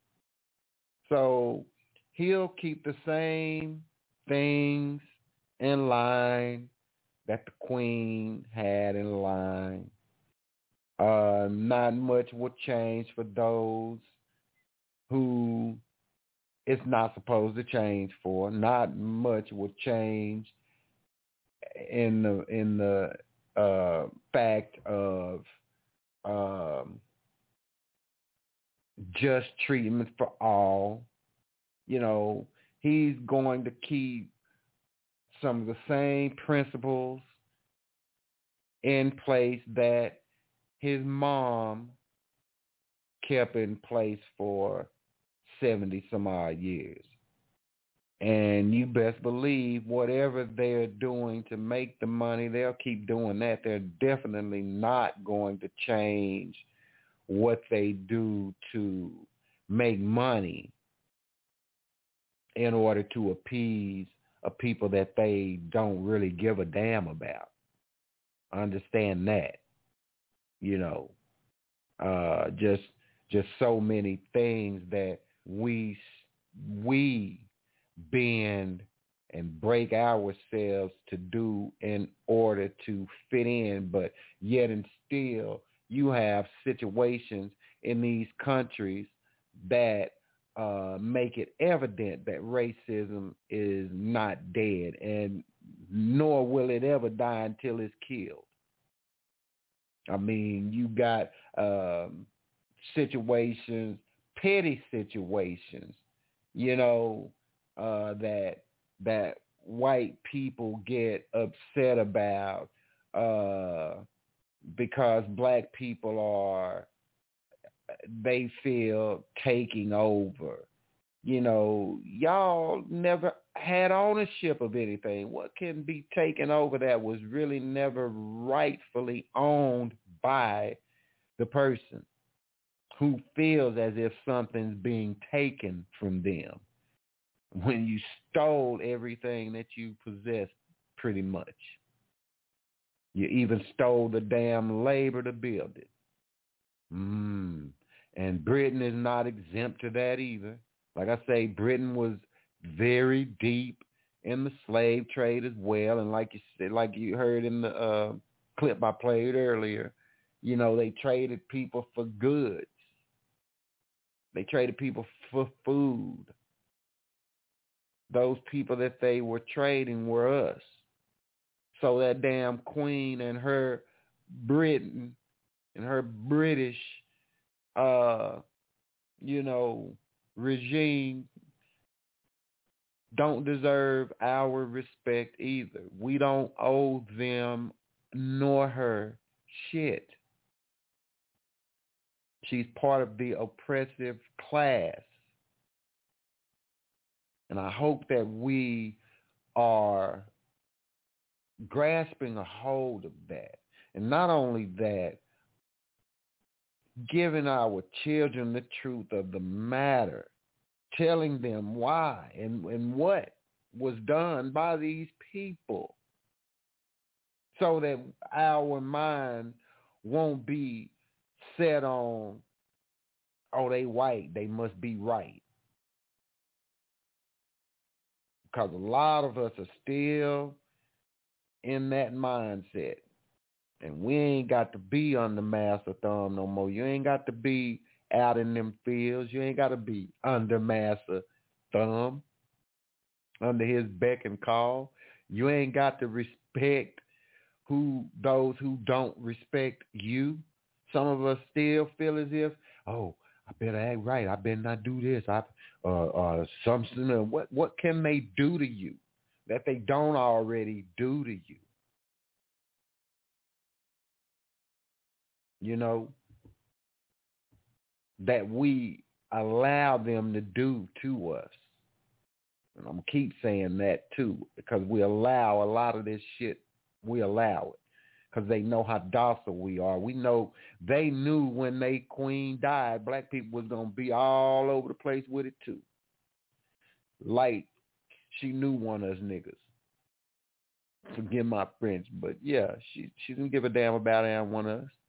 So he'll keep the same things in line that the queen had in line. Uh, not much will change for those who it's not supposed to change for. Not much will change in the in the uh, fact of um, just treatment for all. You know, he's going to keep some of the same principles in place that his mom kept in place for seventy some odd years. And you best believe whatever they're doing to make the money, they'll keep doing that. They're definitely not going to change what they do to make money in order to appease a people that they don't really give a damn about. Understand that, you know, uh, just just so many things that we we bend and break ourselves to do in order to fit in, but yet and still you have situations in these countries that uh, make it evident that racism is not dead, and nor will it ever die until it's killed. I mean, you got um, situations, petty situations, you know, uh, that that white people get upset about uh, because black people are, they feel, taking over. You know, y'all never had ownership of anything. What can be taken over that was really never rightfully owned by the person who feels as if something's being taken from them when you stole everything that you possessed, pretty much? You even stole the damn labor to build it. Mm. And Britain is not exempt to that either. Like I say, Britain was very deep in the slave trade as well. And like you said, like you heard in the uh, clip I played earlier, you know, they traded people for goods. They traded people for food. Those people that they were trading were us. So that damn queen and her Britain and her British, uh, you know, regime don't deserve our respect either. We don't owe them nor her shit. She's part of the oppressive class. And I hope that we are grasping a hold of that. And not only that, giving our children the truth of the matter, telling them why and, and what was done by these people, so that our mind won't be set on, oh, they white, they must be right. Because a lot of us are still in that mindset. And we ain't got to be under master thumb no more. You ain't got to be out in them fields. You ain't got to be under master thumb, under his beck and call. You ain't got to respect who those who don't respect you. Some of us still feel as if, oh, I better act right. I better not do this. I uh, uh, something. Uh, what what can they do to you that they don't already do to you? You know, that we allow them to do to us. And I'm going to keep saying that too, because we allow a lot of this shit. We allow it because they know how docile we are. We know they knew when they queen died, black people was going to be all over the place with it too. Like she knew one of us niggas. Forgive my French, but yeah, she, she didn't give a damn about it on one of us.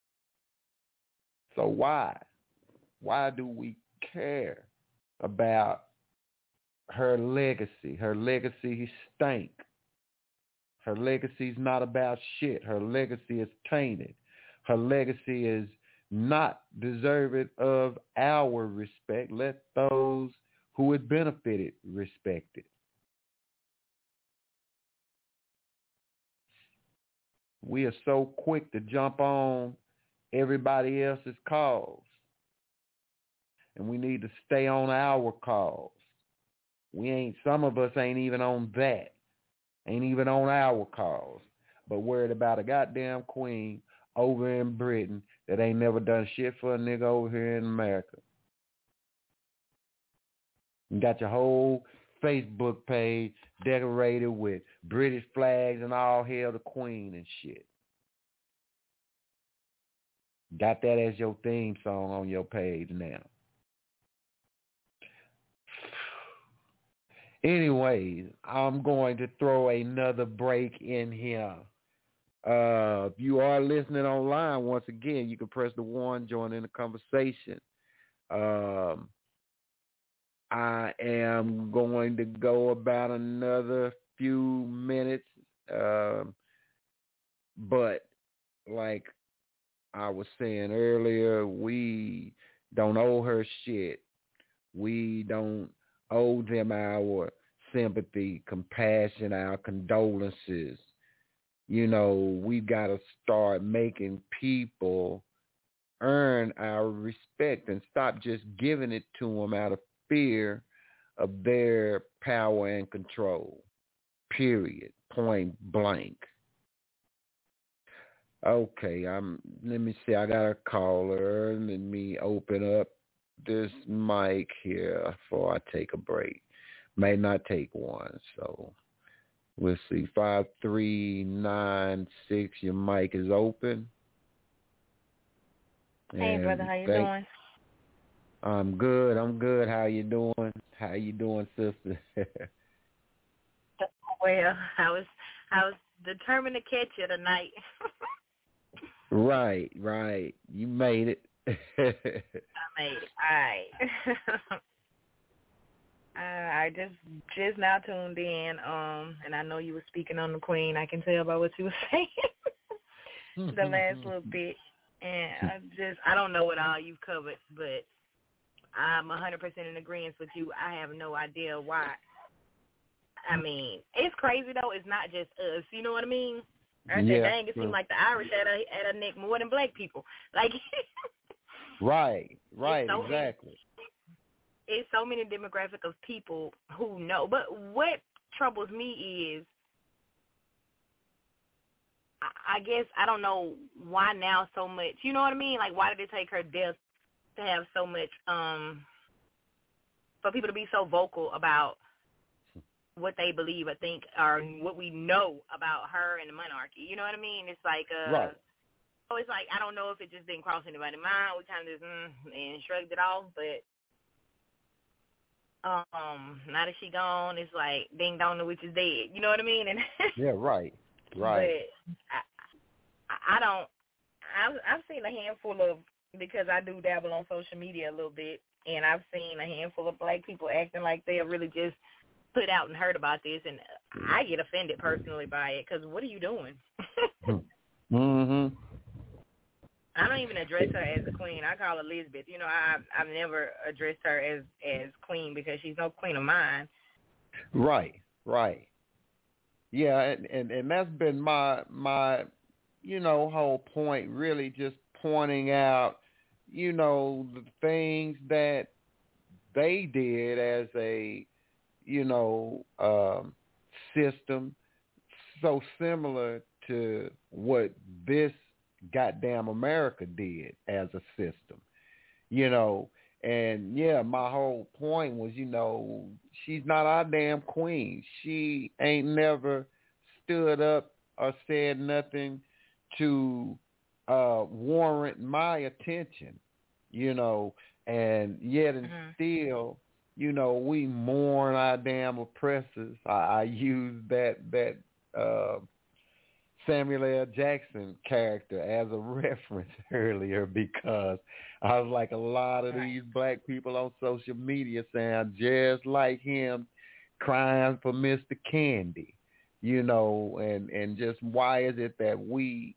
So why? Why do we care about her legacy? Her legacy stank. Her legacy is not about shit. Her legacy is tainted. Her legacy is not deserving of our respect. Let those who it benefited respect it. We are so quick to jump on everybody else's cause. And we need to stay on our cause. We ain't, some of us ain't even on that. Ain't even on our cause. But worried about a goddamn queen over in Britain that ain't never done shit for a nigga over here in America. You got your whole Facebook page decorated with British flags and all hail the queen and shit. Got that as your theme song on your page now. Anyways, I'm going to throw another break in here. Uh, if you are listening online, once again, you can press the one, join in the conversation. Um, I am going to go about another few minutes, um, but like I was saying earlier, we don't owe her shit. We don't owe them our sympathy, compassion, our condolences. You know, we got to start making people earn our respect and stop just giving it to them out of fear of their power and control. Period. Point blank. Okay, I'm. Let me see. I got a caller. Let me open up this mic here before I take a break. May not take one, so we'll see. Five three nine six. Your mic is open. Hey, And brother, how you thank, doing? I'm good. I'm good. How you doing? How you doing, sister? Well, I was I was determined to catch you tonight. Right, right. You made it. I made it. All right. uh, I just just now tuned in, um, and I know you were speaking on the Queen. I can tell by what you were saying the last little bit. And I just I don't know what all you've covered, but I'm one hundred percent in agreement with you. I have no idea why. I mean, it's crazy, though. It's not just us. You know what I mean? I said, Yeah. dang, it seems like the Irish had a, had a neck more than black people. Like, Right, right, so exactly. Many, it's so many demographic of people who know. But what troubles me is, I, I guess, I don't know why now so much. You know what I mean? Like, why did it take her death to have so much, um, for people to be so vocal about what they believe, I think, or what we know about her and the monarchy. You know what I mean? It's like, uh, right. so it's like, I don't know if it just didn't cross anybody's mind. We kind of just, mm, and shrugged it off, but um, now that she gone, it's like, ding dong, the witch is dead. You know what I mean? And Yeah, right, right. But I, I don't, I've, I've seen a handful of, because I do dabble on social media a little bit, and I've seen a handful of black people acting like they're really just put out and heard about this, and I get offended personally by it, because what are you doing? Mm-hmm. I don't even address her as a queen. I call her Elizabeth. You know, I, I've never addressed her as, as queen, because she's no queen of mine. Right, right. Yeah, and, and, and that's been my, my, you know, whole point, really just pointing out, you know, the things that they did as a, you know, um, system so similar to what this goddamn America did as a system, you know. And, yeah, my whole point was, you know, she's not our damn queen. She ain't never stood up or said nothing to uh, warrant my attention, you know, and yet and Mm-hmm. still, you know, we mourn our damn oppressors. I, I used that that uh, Samuel L. Jackson character as a reference earlier, because I was like, a lot of Right. these black people on social media sound just like him crying for Mister Candy, you know, and, and just why is it that we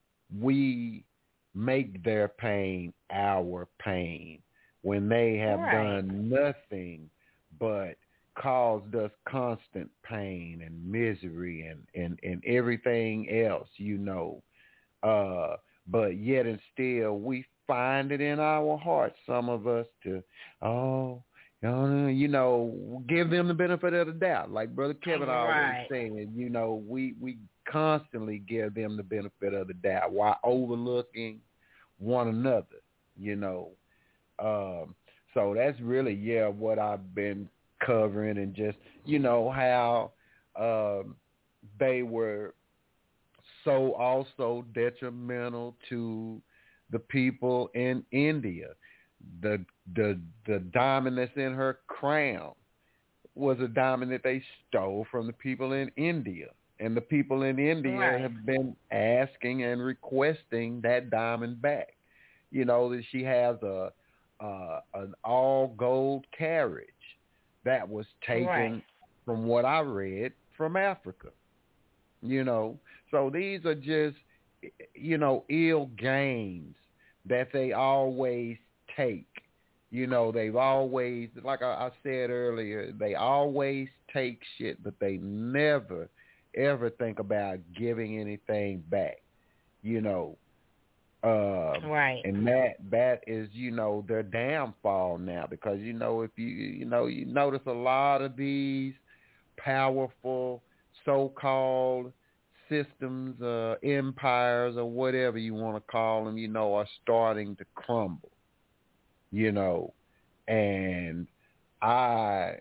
we make their pain our pain when they have Right. done nothing but caused us constant pain and misery and, and, and everything else, you know. Uh, but yet and still we find it in our hearts, some of us, to, oh, you know, give them the benefit of the doubt. Like Brother Kevin always Right. saying, you know, we, we constantly give them the benefit of the doubt while overlooking one another, you know. Um, so that's really, yeah, what I've been covering, and just, you know, how um, they were so also detrimental to the people in India. The the the diamond that's in her crown was a diamond that they stole from the people in India. And the people in India right. have been asking and requesting that diamond back. You know, that she has a uh, an all gold carriage that was taken, right. from what I read, from Africa. You know, so these are just, you know, ill games that they always take. You know, they've always, like I, I said earlier, they always take shit, but they never, ever think about giving anything back, you know. Uh, right. And that that is, you know, their downfall now, because, you know, if you, you know, you notice a lot of these powerful so-called systems, uh, empires, or whatever you want to call them, you know, are starting to crumble. You know, and I,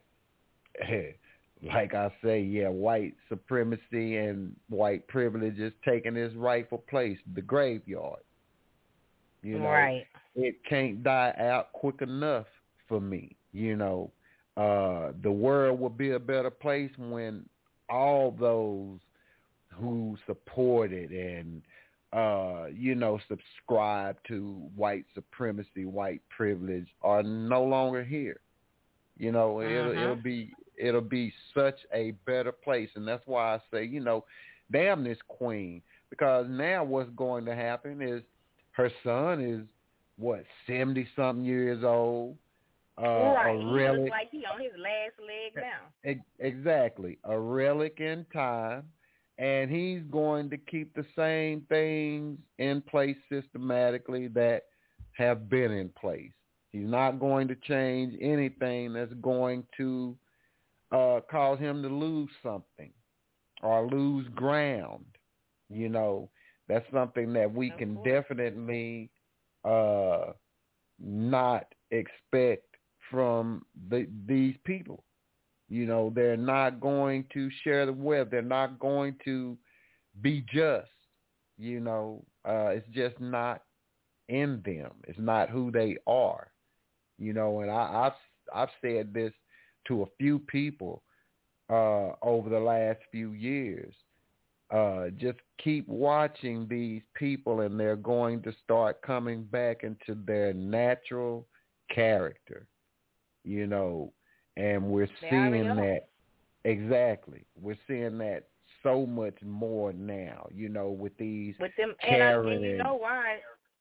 like I say, yeah, white supremacy and white privilege is taking its rightful place, the graveyard. You know, right. It can't die out quick enough for me. You know, uh, the world will be a better place when all those who supported and Uh, you know, subscribe to white supremacy, white privilege, are no longer here. You know, uh-huh. it'll it'll be it'll be such a better place, and that's why I say, you know, damn this queen, because now what's going to happen is her son is what seventy something years old. Uh, right, a he relic, looks like he on his last leg now. Exactly, a relic in time. And he's going to keep the same things in place systematically that have been in place. He's not going to change anything that's going to uh, cause him to lose something or lose ground. You know, that's something that we can definitely uh, not expect from the, these people. You know, they're not going to share the wealth. They're not going to be just. You know, uh, it's just not in them. It's not who they are. You know, and I, I've I've said this to a few people uh, over the last few years. Uh, just keep watching these people, and they're going to start coming back into their natural character. You know. And we're seeing that, exactly. We're seeing that so much more now, you know, with these with them, Karen and, I, and you know why?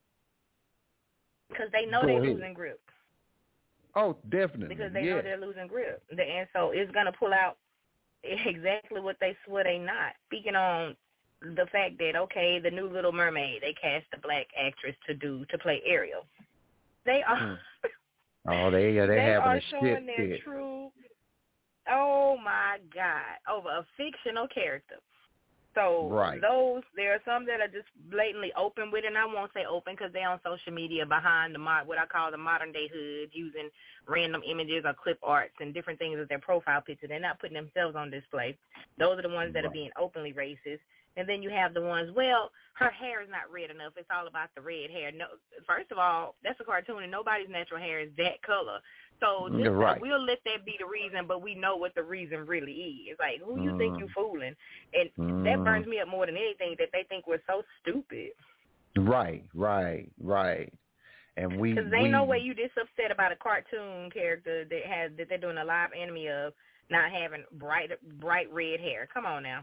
Because they know Go they're ahead. losing grip. Oh, definitely. Because they yeah. know they're losing grip, and so it's gonna pull out exactly what they swear they not. Speaking on the fact that okay, the new Little Mermaid, they cast a black actress to do to play Ariel. They are. Hmm. Oh, they yeah, they, they having are a showing shit their fit. true. Oh my God! Over a fictional character. So right. those there are some that are just blatantly open with it. And I won't say open because they're on social media behind the mod, what I call the modern day hood, using random images or clip arts and different things as their profile picture. They're not putting themselves on display. Those are the ones that right. are being openly racist. And then you have the ones, well, her hair is not red enough. It's all about the red hair. No, first of all, that's a cartoon, and nobody's natural hair is that color. So just, right. uh, we'll let that be the reason, but we know what the reason really is. Like, who you mm. think you fooling? And mm. that burns me up more than anything, that they think we're so stupid. Right, right, right. And we because ain't we, no way you this upset about a cartoon character that has that they're doing a live anime of not having bright bright red hair. Come on now.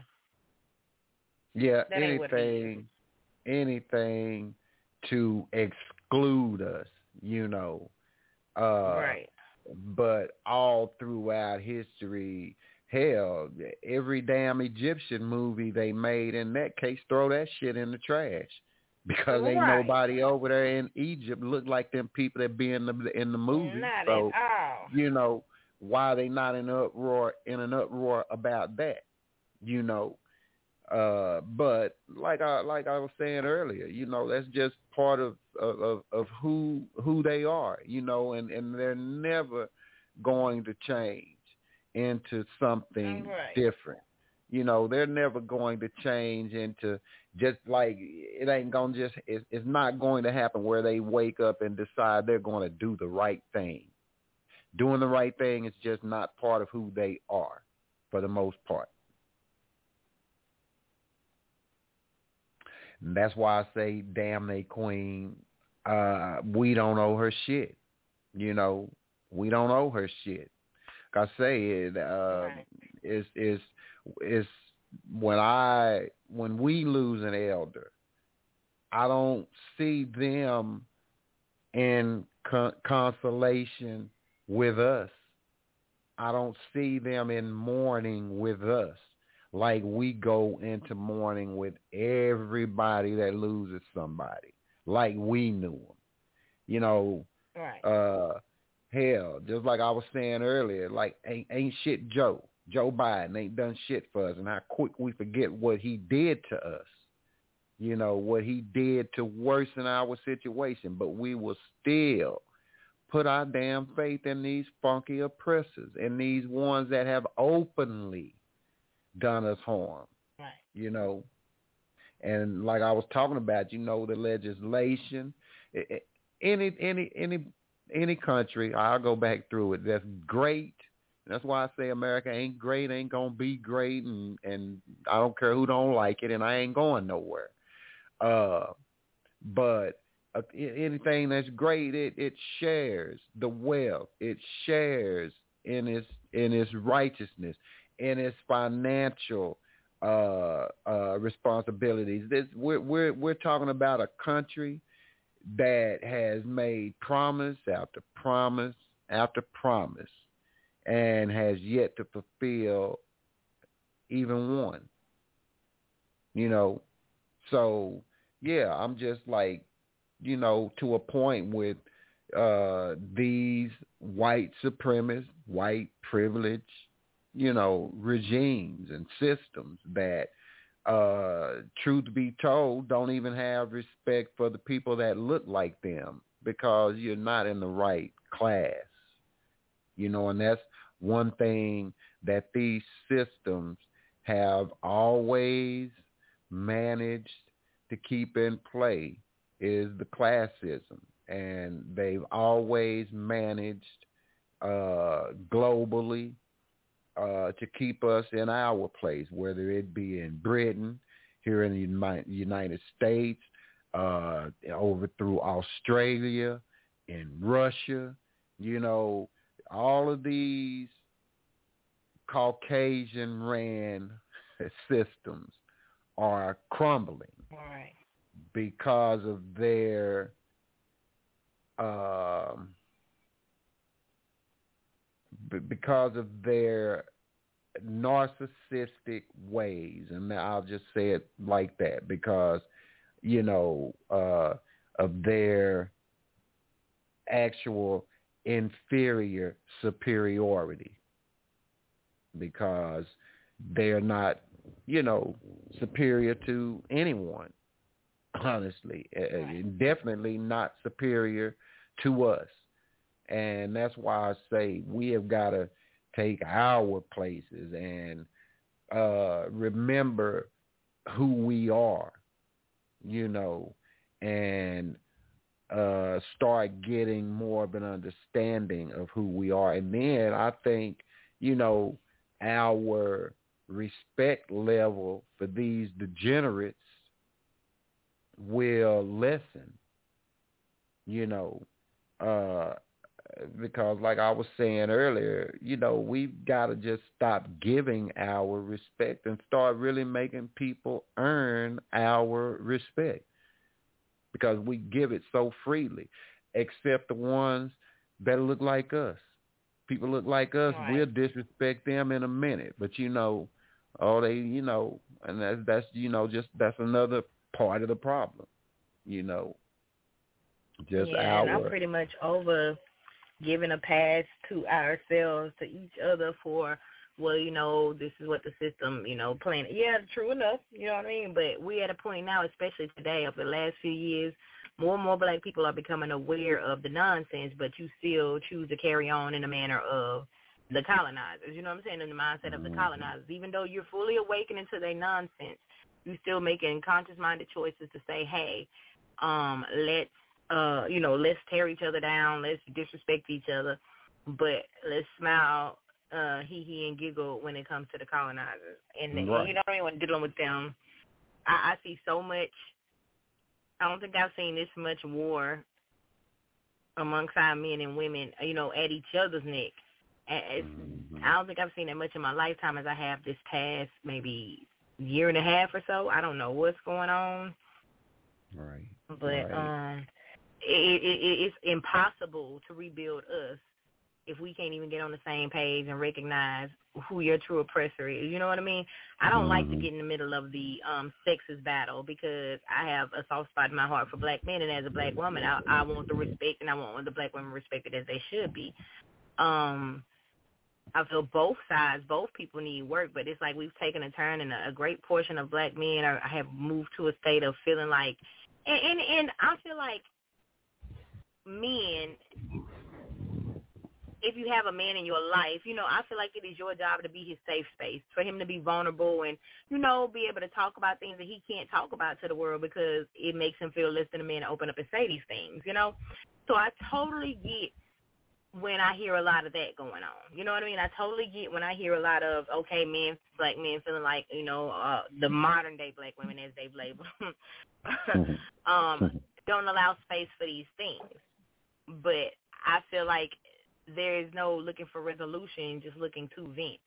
Yeah, that anything, anything to exclude us, you know. Uh, right. But all throughout history, hell, every damn Egyptian movie they made in that case, throw that shit in the trash. Because right. ain't nobody over there in Egypt look like them people that be in the in the movie. Not so, at all. you know, why they not in an uproar in an uproar about that? You know. Uh, but like I like I was saying earlier, you know, that's just part of of, of who who they are, you know, and, and they're never going to change into something right. different. You know, they're never going to change into just like it ain't gonna just it's, it's not going to happen where they wake up and decide they're going to do the right thing. doing the right thing is just not part of who they are for the most part. And that's why I say, damn they queen, uh, we don't owe her shit. You know, we don't owe her shit. Like I say, it uh, right. is is is when I when we lose an elder, I don't see them in con- consolation with us. I don't see them in mourning with us like we go into mourning with everybody that loses somebody, like we knew them. You know, right. uh, hell, just like I was saying earlier, like ain't, ain't shit Joe. Joe Biden ain't done shit for us, and how quick we forget what he did to us. You know, what he did to worsen our situation, but we will still put our damn faith in these funky oppressors and these ones that have openly done us harm. Right. You know, and like I was talking about, you know, the legislation, any any any any country, I'll go back through it, that's great. That's why I say America ain't great, ain't gonna be great, and and I don't care who don't like it, and I ain't going nowhere. Uh, but uh, anything that's great, it, it shares the wealth. It shares in its in its righteousness, in its financial uh, uh, responsibilities. This we're we're we're talking about a country that has made promise after promise after promise, and has yet to fulfill even one. You know, so. Yeah, I'm just like, you know, to a point with uh, these white supremacist, white privilege, you know, regimes and systems that, uh, truth be told, don't even have respect for the people that look like them because you're not in the right class. You know, and that's one thing that these systems have always managed to keep in play is the classism, and they've always managed uh, globally uh, to keep us in our place, whether it be in Britain, here in the United States, uh, over through Australia, in Russia. You know, all of these Caucasian-ran systems are crumbling. Right. Because of their um, b- because of their narcissistic ways, and I'll just say it like that, because you know uh, of their actual inferior superiority, because they are not, you know, superior to anyone, honestly. Right. Uh, definitely not superior to us. And that's why I say we have got to take our places and uh, remember who we are, you know, and uh, start getting more of an understanding of who we are. And then I think, you know, our respect level for these degenerates will lessen, you know, uh, because like I was saying earlier, you know, we've got to just stop giving our respect and start really making people earn our respect, because we give it so freely, except the ones that look like us. People look like us, right. We'll disrespect them in a minute, but you know, oh, they, you know, and that's, that's, you know, just, that's another part of the problem, you know, just yeah, our. And I'm pretty much over giving a pass to ourselves, to each other for, well, you know, this is what the system, you know, playing. Yeah, true enough, you know what I mean? But we're at a point now, especially today, over the last few years, more and more black people are becoming aware of the nonsense, but you still choose to carry on in the manner of the colonizers, you know what I'm saying, in the mindset of the colonizers. Even though you're fully awakening to their nonsense, you're still making conscious-minded choices to say, hey, um, let's, uh, you know, let's tear each other down, let's disrespect each other. but let's smile, uh, hee hee, and giggle when it comes to the colonizers. And, right. and you know what I mean, when dealing with them, I, I see so much. I don't think I've seen this much war amongst our men and women, you know, at each other's neck. As, Mm-hmm. I don't think I've seen that much in my lifetime as I have this past maybe year and a half or so. I don't know what's going on. Right. But right. um, it, it, it, it's impossible to rebuild us if we can't even get on the same page and recognize who your true oppressor is. You know what I mean? I don't mm-hmm. like to get in the middle of the um, sexist battle because I have a soft spot in my heart for black men, and as a black woman, I, I want the respect, and I want the black women respected as they should be. Um, I feel both sides, both people need work, but it's like we've taken a turn, and a, a great portion of black men are, have moved to a state of feeling like, and, and, and I feel like men, if you have a man in your life, you know, I feel like it is your job to be his safe space, for him to be vulnerable and, you know, be able to talk about things that he can't talk about to the world because it makes him feel less than a man to open up and say these things, you know? So I totally get when I hear a lot of that going on. You know what I mean? I totally get when I hear a lot of, okay, men, black men feeling like, you know, uh, the modern-day black women, as they've labeled, um, don't allow space for these things. But I feel like there is no looking for resolution, just looking to vent.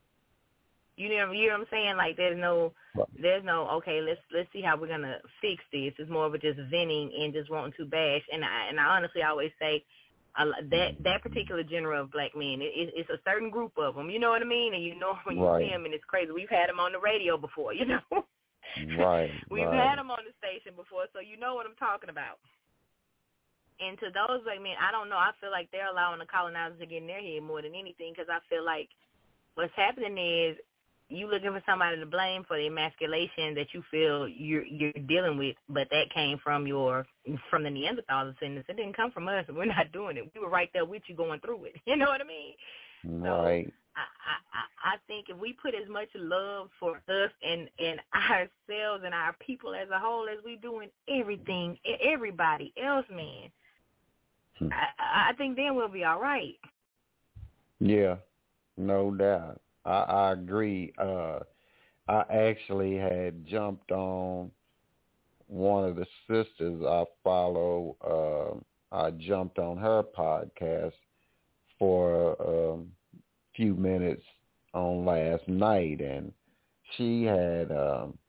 You know, you know what I'm saying? Like there's no, there's no, okay, let's let's see how we're gonna fix this. It's more of a just venting and just wanting to bash. And I and I honestly always say uh, that that particular genre of black men, it, it, it's a certain group of them. You know what I mean? And you know when you right. see them, and it's crazy. We've had them on the radio before. You know, right? We've right. had them on the station before, so you know what I'm talking about. And to those, I mean, I don't know. I feel like they're allowing the colonizers to get in their head more than anything because I feel like what's happening is you looking for somebody to blame for the emasculation that you feel you're you're dealing with, but that came from your from the Neanderthals in this. It didn't come from us. We're not doing it. We were right there with you going through it. You know what I mean? Right. So I, I, I think if we put as much love for us and, and ourselves and our people as a whole as we do in everything, everybody else, man, I, I think then we'll be all right. Yeah, no doubt. I, I agree. Uh, I actually had jumped on one of the sisters I follow. Uh, I jumped on her podcast for a um, few minutes on last night, and she had um,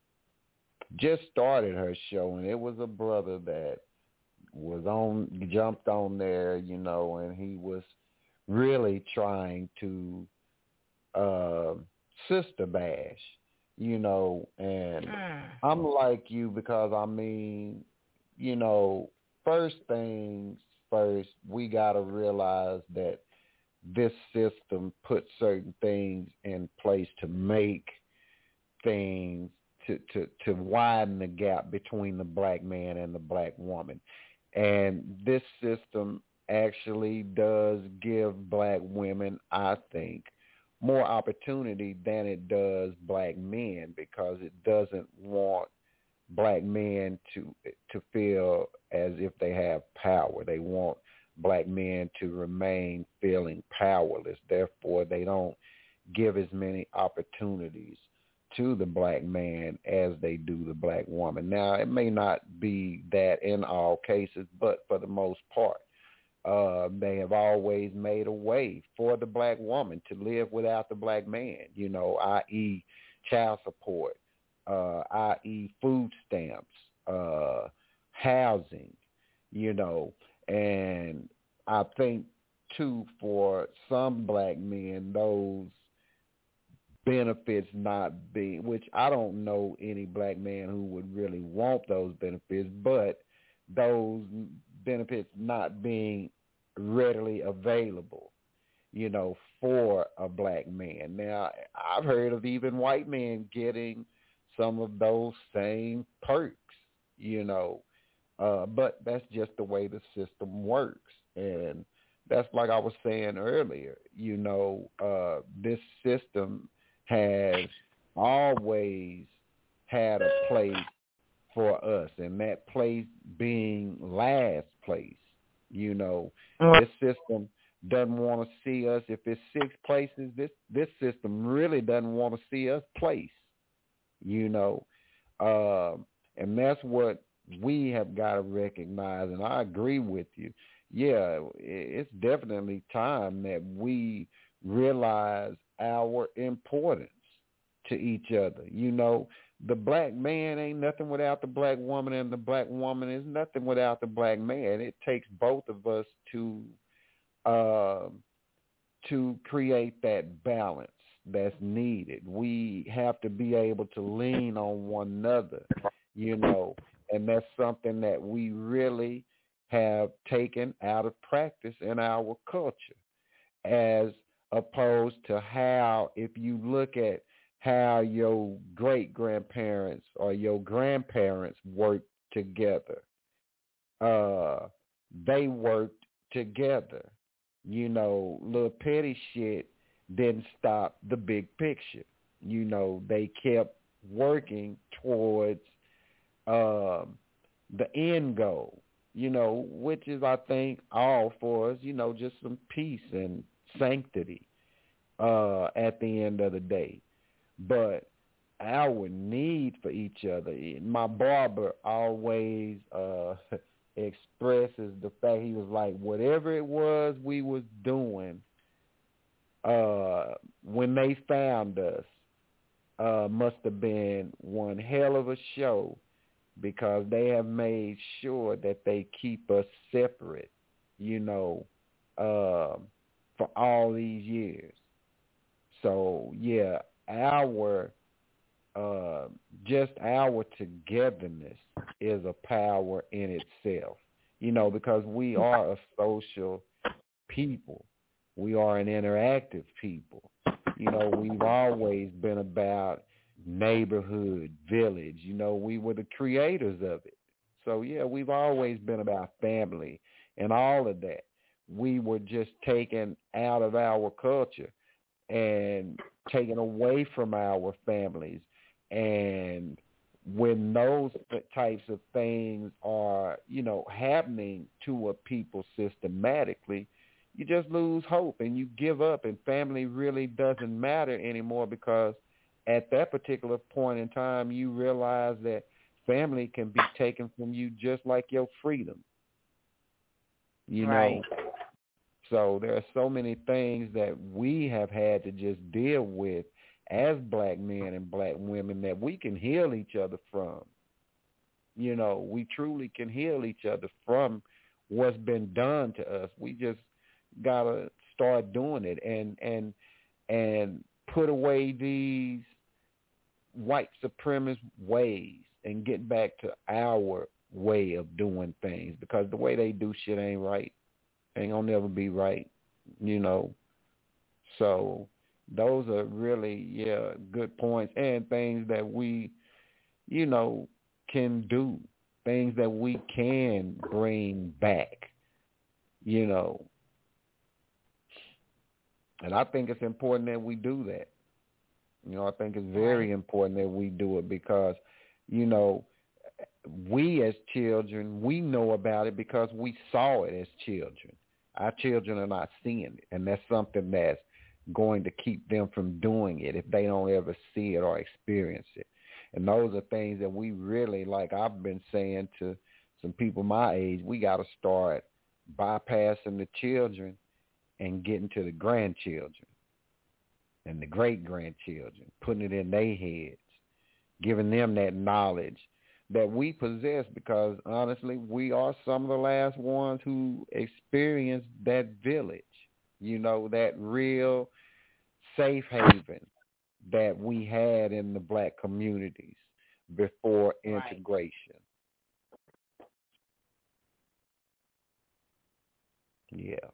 just started her show, and it was a brother that was on, jumped on there, you know, and he was really trying to uh, sister bash, you know, and mm. I'm like you because, I mean, you know, first things first, we got to realize that this system puts certain things in place to make things, to, to, to widen the gap between the black man and the black woman. And this system actually does give black women, I think, more opportunity than it does black men because it doesn't want black men to to feel as if they have power. They want black men to remain feeling powerless. Therefore, they don't give as many opportunities to the black man as they do the black woman. Now, it may not be that in all cases, but for the most part, uh, they have always made a way for the black woman to live without the black man, you know, that is child support, uh, that is food stamps, uh, housing, you know, and I think, too, for some black men, those benefits not being, which I don't know any black man who would really want those benefits, but those benefits not being readily available, you know, for a black man. Now, I've heard of even white men getting some of those same perks, you know, uh, but that's just the way the system works. And that's like I was saying earlier, you know, uh, this system has always had a place for us, and that place being last place. You know, this system doesn't want to see us. If it's six places, this this system really doesn't want to see us place, you know. Uh, and that's what we have got to recognize, and I agree with you. Yeah, it's definitely time that we realize our importance to each other. You know, the black man ain't nothing without the black woman, and the black woman is nothing without the black man. It takes both of us to uh, to create that balance that's needed. We have to be able to lean on one another, you know, and that's something that we really have taken out of practice in our culture, as opposed to how, if you look at how your great-grandparents or your grandparents worked together, uh, they worked together. You know, little petty shit didn't stop the big picture. You know, they kept working towards um, the end goal, you know, which is, I think, all for us, you know, just some peace and sanctity uh, at the end of the day. But our need for each other, my barber always uh, expresses the fact, he was like, whatever it was we was doing uh, when they found us uh, must have been one hell of a show, because they have made sure that they keep us separate, you know, uh, for all these years. So, yeah, our, uh, just our togetherness is a power in itself, you know, because we are a social people. We are an interactive people. You know, we've always been about neighborhood, village. You know, we were the creators of it. So, yeah, we've always been about family and all of that. We were just taken out of our culture and taken away from our families. And when those types of things are, you know, happening to a people systematically, you just lose hope and you give up, and family really doesn't matter anymore, because at that particular point in time, you realize that family can be taken from you just like your freedom. You right. know, so there are so many things that we have had to just deal with as black men and black women that we can heal each other from. You know, we truly can heal each other from what's been done to us. We just gotta start doing it and and and put away these white supremacist ways and get back to our way of doing things, because the way they do shit ain't right. Ain't gonna never be right, you know. So those are really, yeah, good points, and things that we, you know, can do, things that we can bring back, you know. And I think it's important that we do that. You know, I think it's very right. important that we do it, because, you know, we as children, we know about it because we saw it as children. Our children are not seeing it, and that's something that's going to keep them from doing it if they don't ever see it or experience it. And those are things that we really, like I've been saying to some people my age, we got to start bypassing the children and getting to the grandchildren and the great-grandchildren, putting it in their heads, giving them that knowledge that we possess, because honestly, we are some of the last ones who experienced that village, you know, that real safe haven that we had in the black communities before integration. Right. Yeah.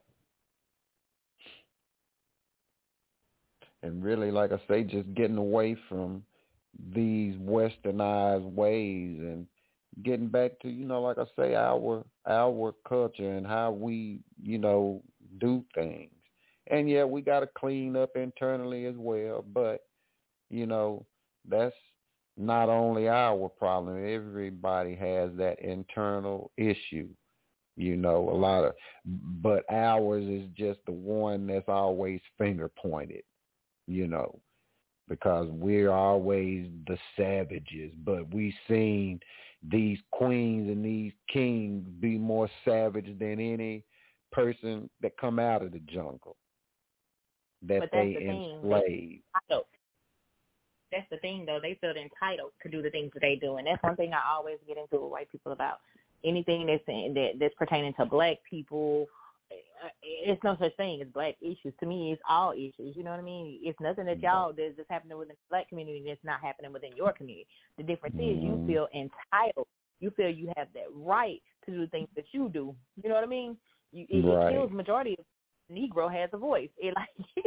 And really, like I say, just getting away from these westernized ways and getting back to, you know, like I say, our our culture and how we, you know, do things. And, yeah, we got to clean up internally as well. But, you know, that's not only our problem. Everybody has that internal issue You know, a lot of, but ours is just the one that's always finger pointed, you know, because we're always the savages, but we seen these queens and these kings be more savage than any person that come out of the jungle that but they that's the enslaved. Thing. That's the thing, though. They feel entitled to do the things that they do, and that's one thing I always get into with white people about. Anything that's that, that's pertaining to black people, it's no such thing as black issues. To me, it's all issues. You know what I mean? It's nothing that y'all that's just happening within the black community that's not happening within your community. The difference mm-hmm. is you feel entitled. You feel you have that right to do the things that you do. You know what I mean? You, it, right. it kills the majority of Negro has a voice. It like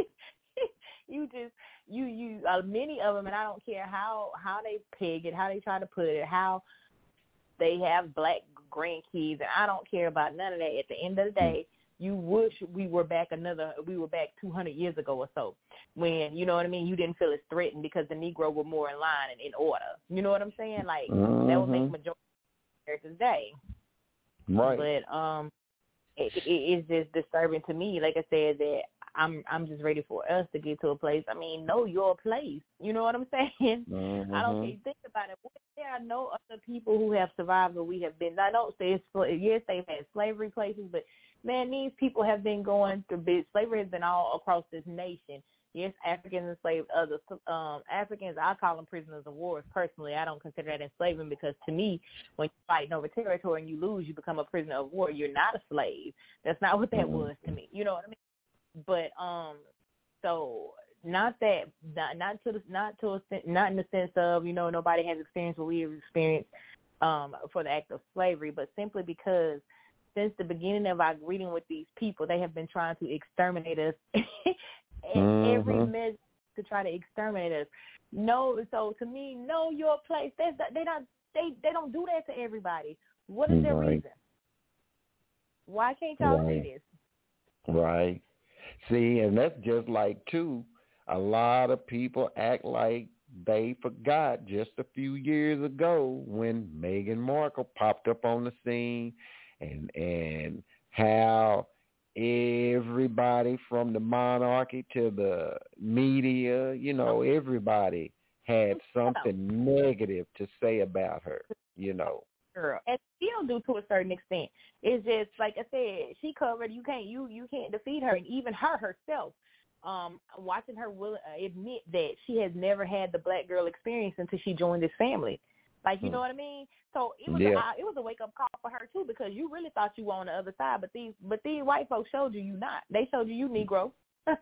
you just you you uh, many of them, and I don't care how how they peg it, how they try to put it, how they have black grandkids, and I don't care about none of that. At the end of the day, you wish we were back another, we were back two hundred years ago or so, when, you know what I mean, you didn't feel as threatened because the Negro were more in line and in order. You know what I'm saying? Like, mm-hmm. that would make majority of America's day. Right. But um, it, it, it's just disturbing to me, like I said, that I'm I'm just ready for us to get to a place. I mean, know your place. You know what I'm saying? Mm-hmm. I don't care. Think about it. There are no other people who have survived where we have been. I don't say it's, yes, they've had slavery places, but man, these people have been going through big. Slavery has been all across this nation. Yes, Africans enslaved others. Um, Africans, I call them prisoners of war. Personally, I don't consider that enslavement because to me, when you're fighting over territory and you lose, you become a prisoner of war. You're not a slave. That's not what that mm-hmm. was to me. You know what I mean? But um, so not that, not, not to the, not to a, not in the sense of, you know, nobody has experienced what we have experienced um for the act of slavery, but simply because since the beginning of our greeting with these people, they have been trying to exterminate us at mm-hmm. every measure to try to exterminate us. No, so to me, know your place. That's they don't they they don't do that to everybody. What is their right. reason? Why can't y'all right. see this? Right. See, and that's just like, too, a lot of people act like they forgot just a few years ago when Meghan Markle popped up on the scene and and how everybody from the monarchy to the media, you know, everybody had something negative to say about her, you know. Girl, and still do to a certain extent. It's just like I said, she covered. You can't, you you can't defeat her, and even her herself. Um, watching her will uh, admit that she has never had the black girl experience until she joined this family. Like, you hmm. know what I mean? So it was yeah. a, it was a wake up call for her too, because you really thought you were on the other side, but these but these white folks showed you you not. They showed you you Negro.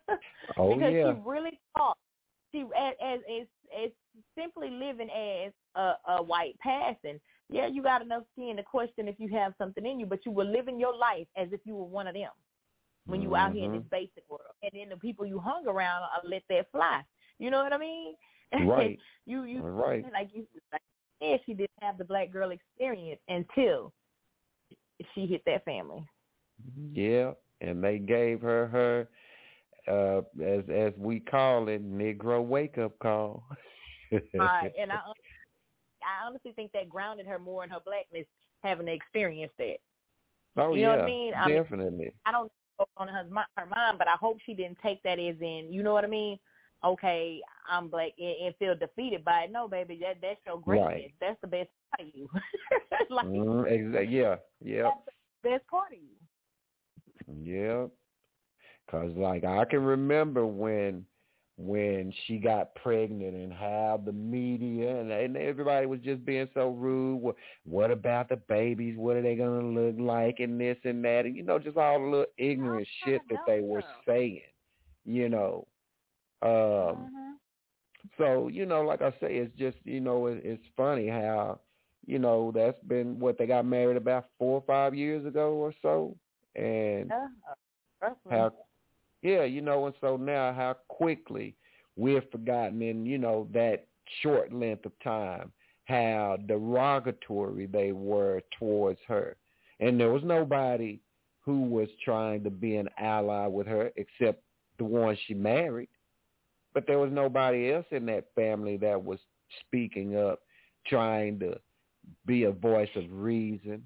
oh because yeah. she really thought she as as as, as simply living as a, a white passing. Yeah, you got enough skin to question if you have something in you, but you were living your life as if you were one of them when you were out here in this basic world. And then the people you hung around uh, let that fly. You know what I mean? Right. you, you, right. Like you like, yeah, she didn't have the black girl experience until she hit that family. Yeah, and they gave her her, uh, as as we call it, Negro wake-up call. Right, and I I honestly think that grounded her more in her blackness, having to experience that. Oh, you yeah, know what I mean? I definitely. Mean, I don't know on her, her mind, but I hope she didn't take that as in, you know what I mean? Okay, I'm black and, and feel defeated by it. No, baby, that that's your greatness. Right. That's the best part of you. like, mm, exactly. Yeah, yeah. That's the best part of you. Yeah, because, like, I can remember when when she got pregnant and how the media and, and everybody was just being so rude. What, what about the babies? What are they going to look like and this and that? And, you know, just all the little ignorant shit that they were saying, you know. Um, mm-hmm. So, you know, like I say, it's just, you know, it, it's funny how, you know, that's been what they got married about four or five years ago or so. And yeah, how, yeah, you know, and so now how quickly we've forgotten in, you know, that short length of time how derogatory they were towards her. And there was nobody who was trying to be an ally with her except the one she married. But there was nobody else in that family that was speaking up, trying to be a voice of reason,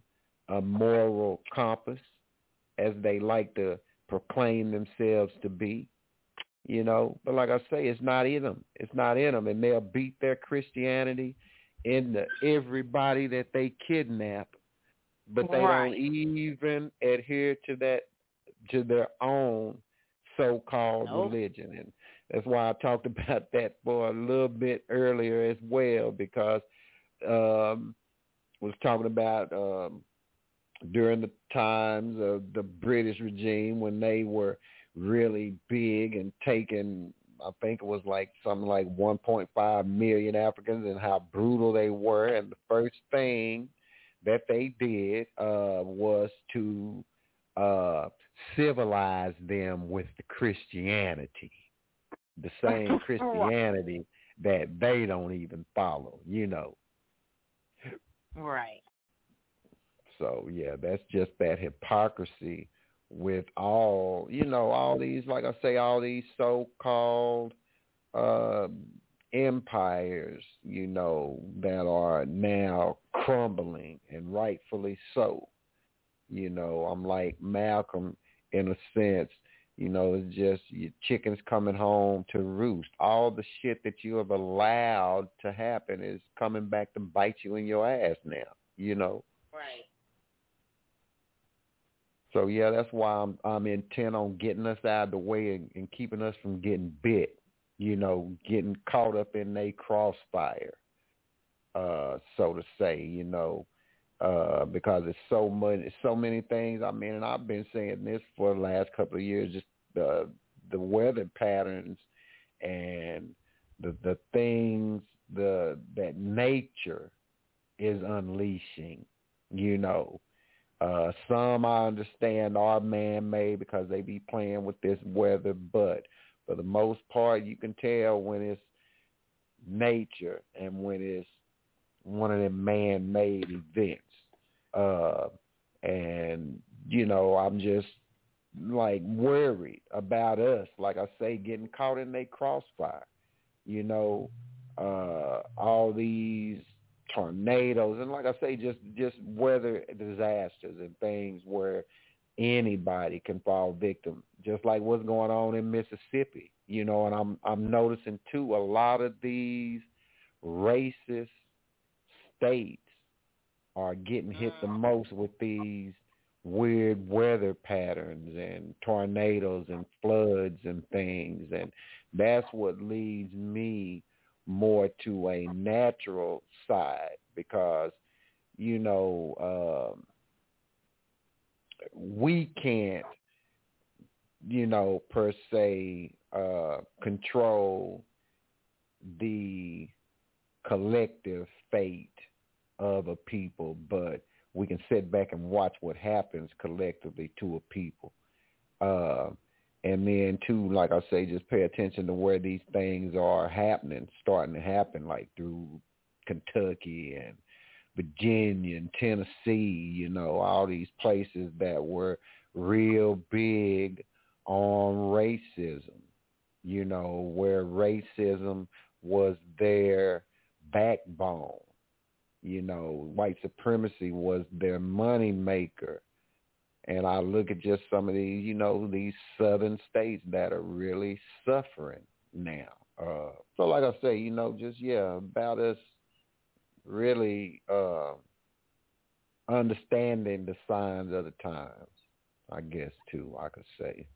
a moral compass, as they like to proclaim themselves to be, you know. But like I say, it's not in them. It's not in them, and they'll beat their Christianity into everybody that they kidnap, but they right. don't even adhere to that, to their own so-called nope. religion. And that's why I talked about that for a little bit earlier as well, because um, I was talking about um, during the times of the British regime when they were really big and taking, I think it was like something like one point five million Africans, and how brutal they were. And the first thing that they did uh, was to uh, civilize them with the Christianity, the same Christianity that they don't even follow, you know. Right. So, yeah, that's just that hypocrisy with all, you know, all these, like I say, all these so-called uh, empires, you know, that are now crumbling, and rightfully so. You know, I'm like Malcolm in a sense. You know, it's just your chickens coming home to roost. All the shit that you have allowed to happen is coming back to bite you in your ass now, you know. Right. So, yeah, that's why I'm I'm intent on getting us out of the way and, and keeping us from getting bit, you know, getting caught up in their crossfire, uh, so to say, you know, uh, because it's so much, so many things. I mean, and I've been saying this for the last couple of years, just the the weather patterns and the the things the that nature is unleashing, you know. Uh, some I understand are man-made because they be playing with this weather, but for the most part, you can tell when it's nature and when it's one of them man-made events. Uh, and, you know, I'm just, like, worried about us, like I say, getting caught in their crossfire. You know, uh, all these tornadoes, and like I say, just, just weather disasters and things where anybody can fall victim, just like what's going on in Mississippi, you know. And I'm I'm noticing too, a lot of these racist states are getting hit the most with these weird weather patterns and tornadoes and floods and things, and that's what leads me more to a natural side, because, you know, um, we can't, you know, per se, uh, control the collective fate of a people, but we can sit back and watch what happens collectively to a people. Uh, And then, too, like I say, just pay attention to where these things are happening, starting to happen, like through Kentucky and Virginia and Tennessee, you know, all these places that were real big on racism, you know, where racism was their backbone. You know, white supremacy was their money maker. And I look at just some of these, you know, these southern states that are really suffering now. Uh, so like I say, you know, just, yeah, about us really uh, understanding the signs of the times, I guess, too, I could say.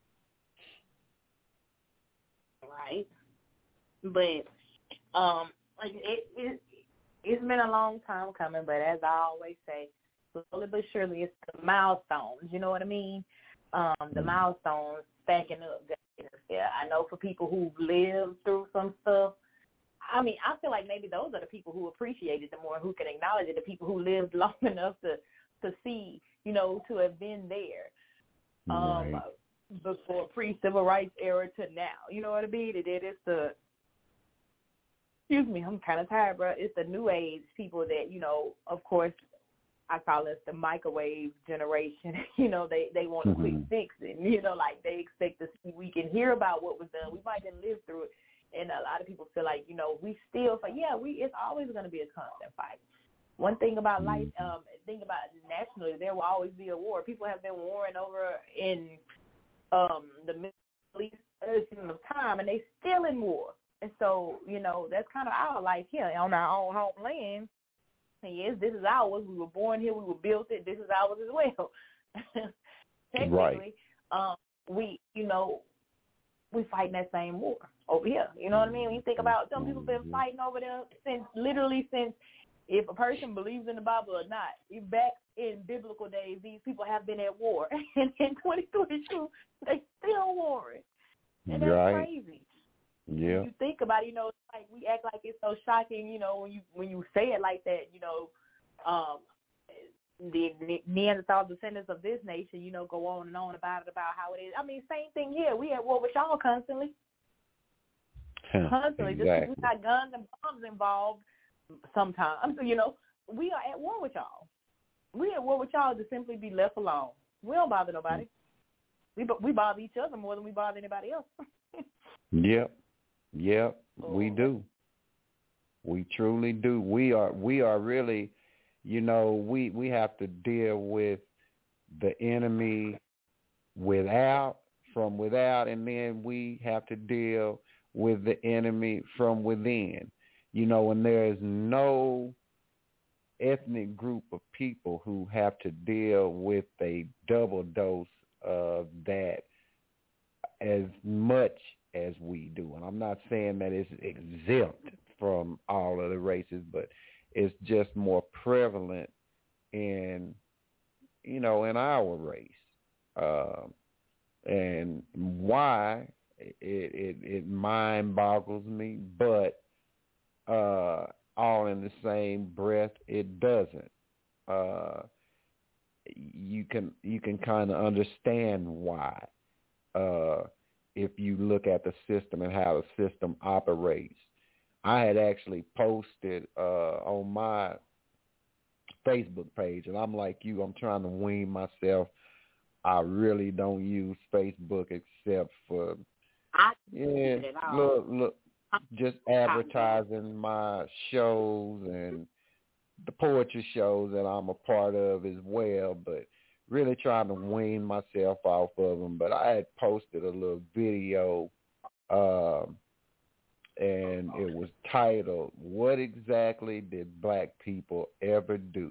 Right. But um, like it, it, it's been a long time coming, but as I always say, slowly but surely, it's the milestones. You know what I mean? Um, the milestones stacking up. Yeah, I know for people who've lived through some stuff, I mean, I feel like maybe those are the people who appreciate it the more, who can acknowledge it, the people who lived long enough to, to see, you know, to have been there. Um, right. Before pre-civil rights era to now. You know what I mean? It, it is the, excuse me, I'm kind of tired, bro. It's the new age people that, you know, of course, I call us the microwave generation. You know, they, they want a quick fix, and, you know, like they expect to see, we can hear about what was done. We might have lived through it. And a lot of people feel like, you know, we still, but yeah, we, it's always going to be a constant fight. one thing about life, um, think about nationally, there will always be a war. People have been warring over in um, the Middle East in of time, and they still in war. And so, you know, that's kind of our life here on our own homeland. And yes, this is ours. We were born here. We were built it. This is ours as well. Technically, right. um, we, you know, we fighting that same war over here. You know what I mean? When you think about some people been fighting over there since literally since if a person believes in the Bible or not, back in biblical days, these people have been at war. And in twenty twenty-two, they still warring. And that's right. crazy. Yeah. When you think about it, you know, it's like we act like it's so shocking, you know, when you when you say it like that, you know, um, the Neanderthal descendants of this nation, you know, go on and on about it, about how it is. I mean, same thing here. We at war with y'all constantly. Constantly. Exactly. Just we got guns and bombs involved sometimes. You know, we are at war with y'all. We at war with y'all to simply be left alone. We don't bother nobody. We we bother each other more than we bother anybody else. Yep. Yep. Oh. We do. We truly do. We are we are really, you know, we, we have to deal with the enemy without, from without, and then we have to deal with the enemy from within. You know, and there is no ethnic group of people who have to deal with a double dose of that as much as we do. And I'm not saying that it's exempt from all of the races, but it's just more prevalent in, you know, in our race. Uh, and why, it, it, it mind boggles me, but uh, all in the same breath, it doesn't. Uh, you can you can kind of understand why uh, if you look at the system and how the system operates. I had actually posted uh, on my Facebook page, and I'm like you, I'm trying to wean myself. I really don't use Facebook except for I yeah, look, look, just advertising my shows and the poetry shows that I'm a part of as well, but really trying to wean myself off of them. But I had posted a little video, uh, and it was titled, "What Exactly Did Black People Ever Do?"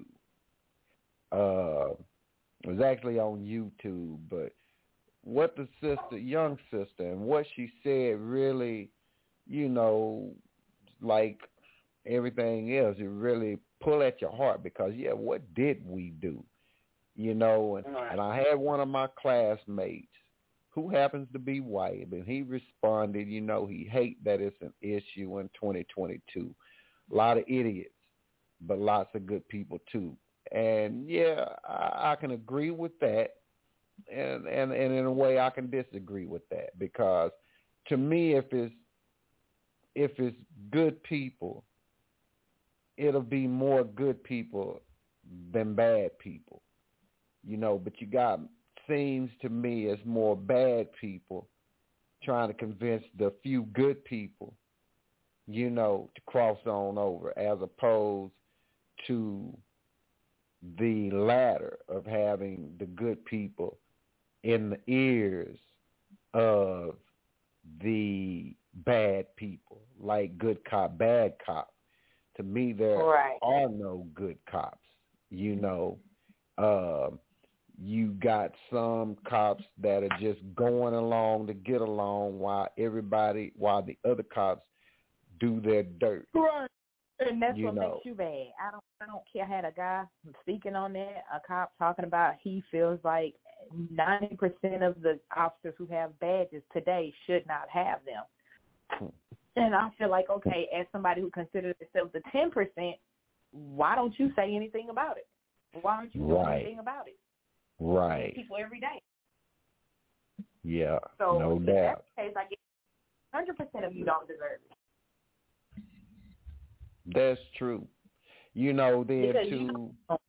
Uh, it was actually on YouTube, but what the sister, young sister, and what she said really, you know, like everything else, it really pull at your heart because, yeah, what did we do? You know, and, and I had one of my classmates who happens to be white, and he responded, you know, he hate that it's an issue in twenty twenty-two. A lot of idiots, but lots of good people too. And, yeah, I, I can agree with that, and, and, and in a way I can disagree with that because to me, if it's, if it's good people, it'll be more good people than bad people, you know, but you got, seems to me as more bad people trying to convince the few good people, you know, to cross on over as opposed to the latter of having the good people in the ears of the bad people, like good cop, bad cop. To me, there right. are no good cops. You know, uh, you got some cops that are just going along to get along while everybody, while the other cops do their dirt. Right. And that's you what know. makes you bad. I don't, I don't care. I had a guy speaking on that, a cop talking about he feels like ninety percent of the officers who have badges today should not have them. Hmm. And I feel like, okay, as somebody who considers themselves the ten percent, why don't you say anything about it? Why don't you do right. anything about it? Right. People every day. Yeah, so no in doubt. that case, I guess one hundred percent of you don't deserve it. That's true. You know, then because too, you, know,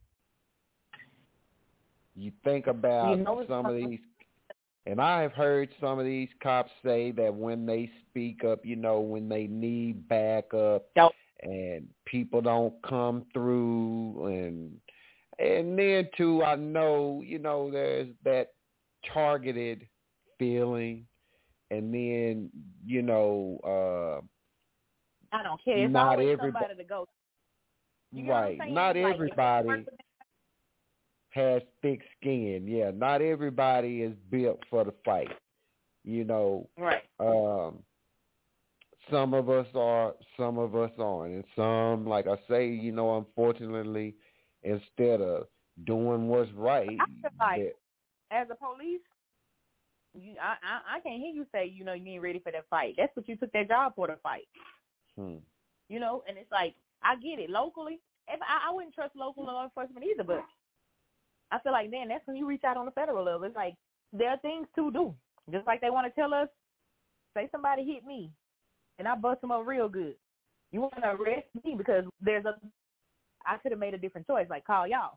you think about you know some of these, and I have heard some of these cops say that when they speak up, you know, when they need backup and people don't come through, and and then too, I know, you know, there's that targeted feeling, and then, you know, uh, I don't care. It's not always everybody, somebody to go. You know right? what I'm saying? Not Like, everybody has thick skin. Yeah, not everybody is built for the fight. You know, right? Um, some of us are, some of us aren't, and some, like I say, you know, unfortunately, instead of doing what's right, I feel like, that, as a police, you, I, I I can't hear you say, you know, you ain't ready for that fight. That's what you took that job for, to fight. hmm. You know, and it's like, I get it. Locally, if I, I wouldn't trust local law enforcement either, but I feel like, then that's when you reach out on the federal level. It's like, there are things to do. Just like they want to tell us, say somebody hit me, and I bust them up real good. You want to arrest me because there's a, I could have made a different choice, like call y'all.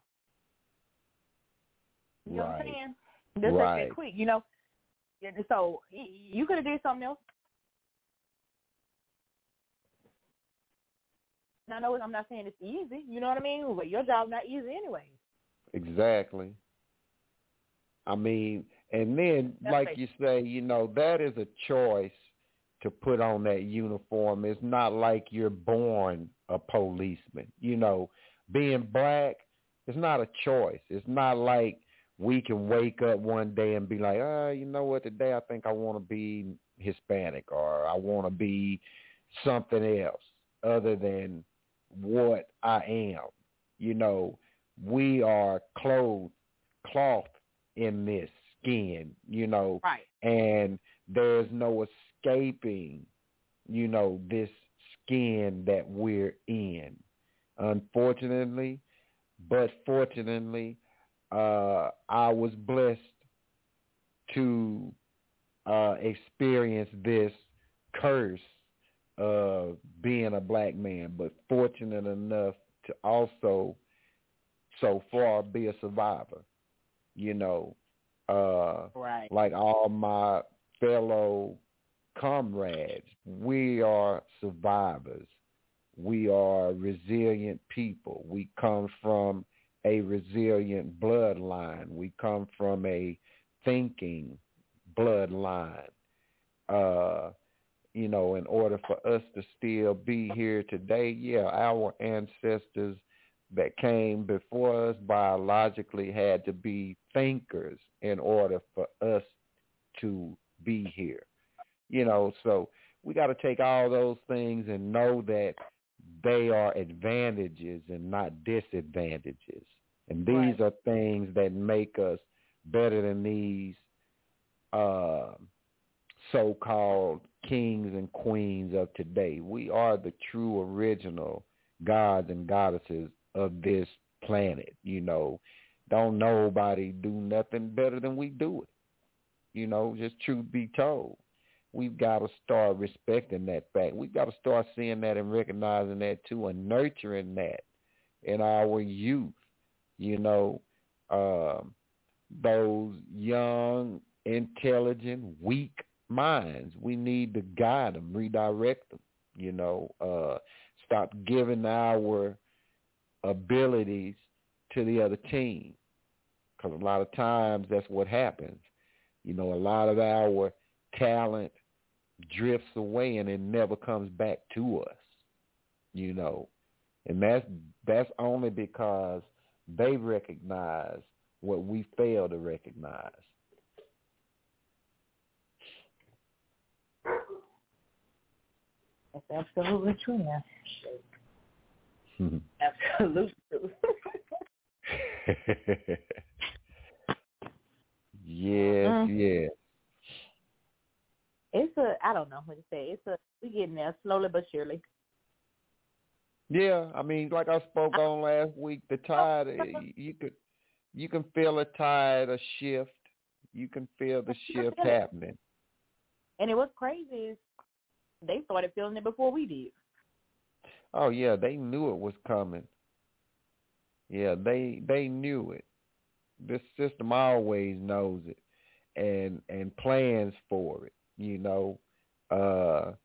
You know Right. what I'm saying? Just Right. like that quick, you know. And so you could have did something else. And I know I'm not saying it's easy, you know what I mean? But your job's not easy anyway. Exactly. I mean, and then, That's like right. you say, you know, that is a choice to put on that uniform. It's not like you're born a policeman. You know, being black, it's not a choice. It's not like we can wake up one day and be like, oh, you know what, today I think I want to be Hispanic, or I want to be something else other than what I am. You know, we are clothed, cloth in this skin, you know, right. and there's no escaping, you know, this skin that we're in. Unfortunately, but fortunately, uh, I was blessed to uh, experience this curse of being a black man, but fortunate enough to also so far be a survivor. You know, uh, right. like all my fellow comrades, we are survivors. We are resilient people. We come from a resilient bloodline. We come from a thinking bloodline. Uh, you know, in order for us to still be here today, yeah, our ancestors that came before us biologically had to be thinkers in order for us to be here. You know, so we got to take all those things and know that they are advantages and not disadvantages. And these right. are things that make us better than these uh, so-called kings and queens of today. We are the true original gods and goddesses of this planet. You know, don't nobody do nothing better than we do it. You know, just truth be told. We've got to start respecting that fact. We've got to start seeing that and recognizing that too, and nurturing that in our youth. You know, um, those young, intelligent, weak minds. We need to guide them, redirect them. You know, uh, stop giving our abilities to the other team, because a lot of times that's what happens. You know, a lot of our talent drifts away and it never comes back to us, you know, and that's that's only because they recognize what we fail to recognize. That's absolutely true, man. Absolutely true. Yes, mm. yes. It's a, I don't know what to say. It's a, we getting there slowly but surely. Yeah, I mean, like I spoke on last week, the tide, you could, you can feel a tide, a shift. You can feel the shift happening. And it was crazy is they started feeling it before we did. Oh yeah, they knew it was coming. Yeah, they they knew it. This system always knows it and and plans for it, you know. Uh,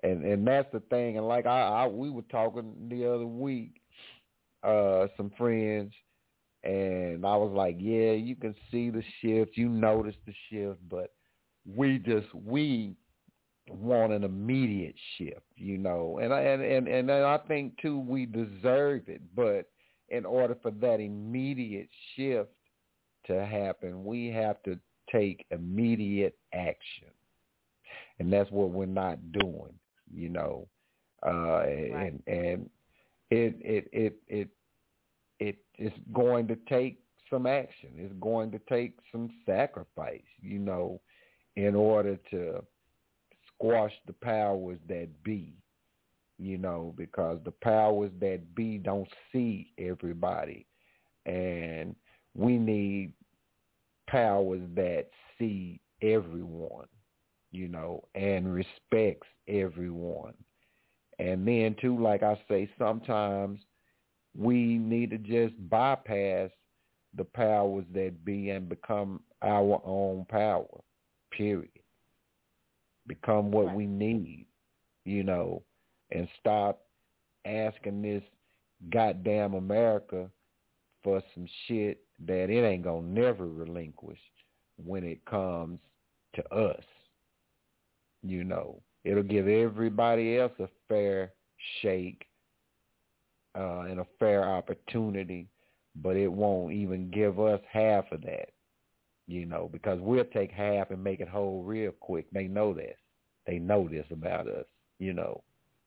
and and that's the thing. And like I, I we were talking the other week, uh, some friends, and I was like, yeah, you can see the shift, you notice the shift, but we just we want an immediate shift, you know, and and and and I think too we deserve it, but in order for that immediate shift to happen, we have to take immediate action, and that's what we're not doing, you know, uh, right. and and it it it it it is going to take some action. It's going to take some sacrifice, you know, in order to squash the powers that be, you know, because the powers that be don't see everybody, and we need powers that see everyone, you know, and respects everyone. And then too, like I say, sometimes we need to just bypass the powers that be and become our own power, period. Become what right. we need, you know, and stop asking this goddamn America for some shit that it ain't gonna never relinquish when it comes to us. You know, it'll give everybody else a fair shake uh, and a fair opportunity, but it won't even give us half of that, you know, because we'll take half and make it whole real quick. They know this. They know this about us, you know.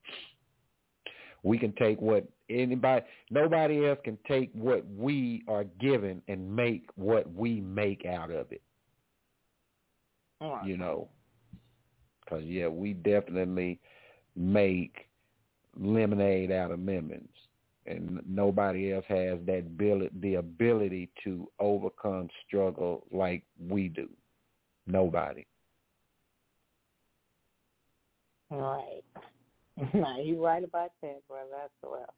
We can take what anybody, nobody else can take what we are given and make what we make out of it, right. you know. Because, yeah, we definitely make lemonade out of lemons, and nobody else has that ability, the ability to overcome struggle like we do. Nobody. Right. No, you're right about that, brother. That's well.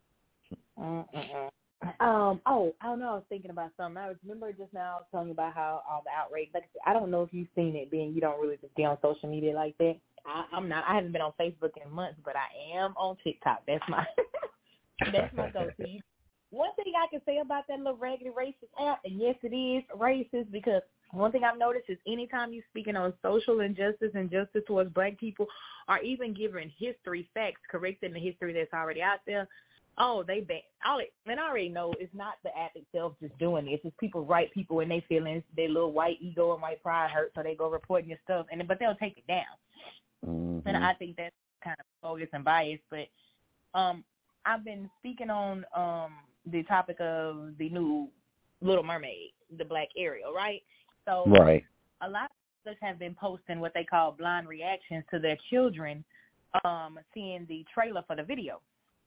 Mm-mm. Um. Oh, I don't know. I was thinking about something. I remember just now I was telling you about how all the outrage. Like I said, I don't know if you've seen it, being you don't really be on social media like that. I, I'm not. I haven't been on Facebook in months, but I am on TikTok. That's my. that's my go-to. One thing I can say about that little raggedy racist app, and yes, it is racist, because one thing I've noticed is anytime you're speaking on social injustice and justice towards black people, or even giving history facts, correcting the history that's already out there, oh, they ban. All it, and I already know it's not the app itself just doing this. It's people, right people, and they feelings, their little white ego and white pride hurt, so they go reporting your stuff, and but they'll take it down. Mm-hmm. And I think that's kind of bogus and biased. But um, I've been speaking on um the topic of the new Little Mermaid, the Black Ariel, right? So right. a lot of us have been posting what they call blind reactions to their children um, seeing the trailer for the video.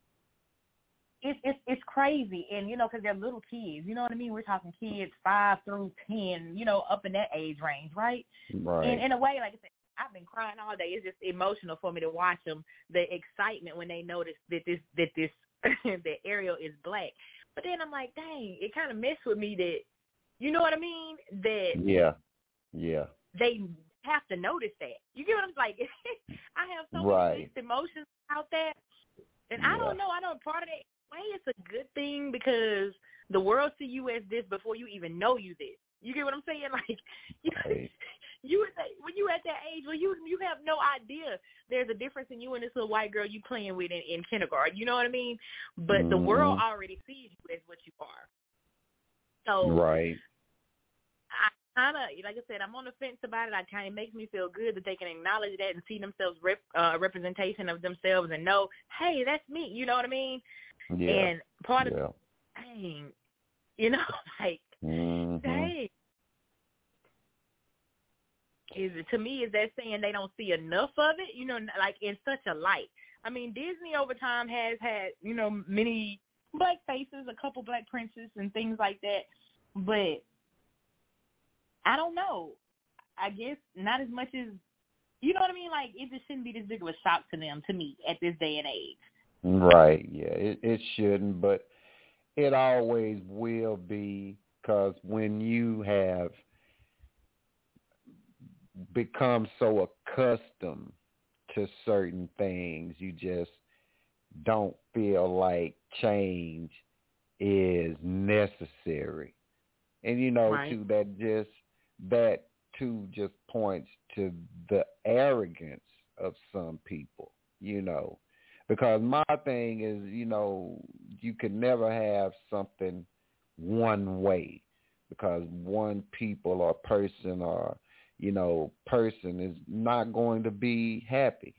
It's it's it's crazy, and you know, because they're little kids. You know what I mean? We're talking kids five through ten, you know, up in that age range, right? Right. And in a way, like I said, I've been crying all day. It's just emotional for me to watch them. The excitement when they notice that this that this that Ariel is black. But then I'm like, dang, it kind of messed with me that, you know what I mean? That yeah, yeah. They have to notice that. You get what I'm like? I have so right. many mixed emotions about that, and yeah. I don't know. I know part of that way it's a good thing because the world see you as this before you even know you this. You get what I'm saying? Like you, right. you at that, when you at that age where you you have no idea there's a difference in you and this little white girl you playing with in, in kindergarten. You know what I mean? But mm-hmm. the world already sees you as what you are. So right. I kind of, like I said, I'm on the fence about it. I kind of makes me feel good that they can acknowledge that and see themselves rep, uh, representation of themselves and know, hey, that's me. You know what I mean? Yeah. And part yeah. of, dang, you know, like, mm-hmm. dang. Is it, to me, is that saying they don't see enough of it? You know, like in such a light. I mean, Disney over time has had, you know, many black faces, a couple black princes and things like that. But I don't know. I guess not as much as, you know what I mean? Like, it just shouldn't be this big of a shock to them, to me, at this day and age. Right, yeah. It, it shouldn't, but it always will be, because when you have become so accustomed to certain things. You just don't feel like change is necessary. And, you know, right. too, that just, that, too, just points to the arrogance of some people, you know. Because my thing is, you know, you can never have something one way, because one people or person or, you know, person is not going to be happy.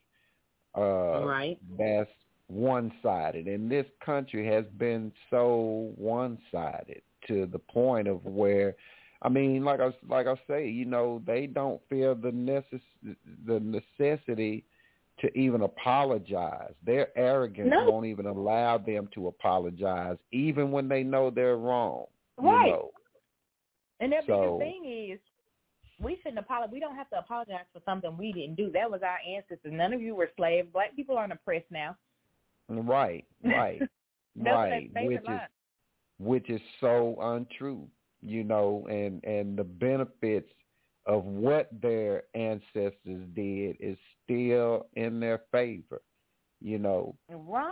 Uh, right. That's one-sided. And this country has been so one-sided to the point of where, I mean, like I, like I say, you know, they don't feel the necess- the necessity to even apologize. Their arrogance no. won't even allow them to apologize, even when they know they're wrong. Right. You know? And their so, biggest thing is, we shouldn't apologize. We don't have to apologize for something we didn't do. That was our ancestors. None of you were slaves. Black people aren't oppressed now. Right, right, right. Which is, which is so untrue, you know, and, and the benefits of what their ancestors did is still in their favor, you know. Right.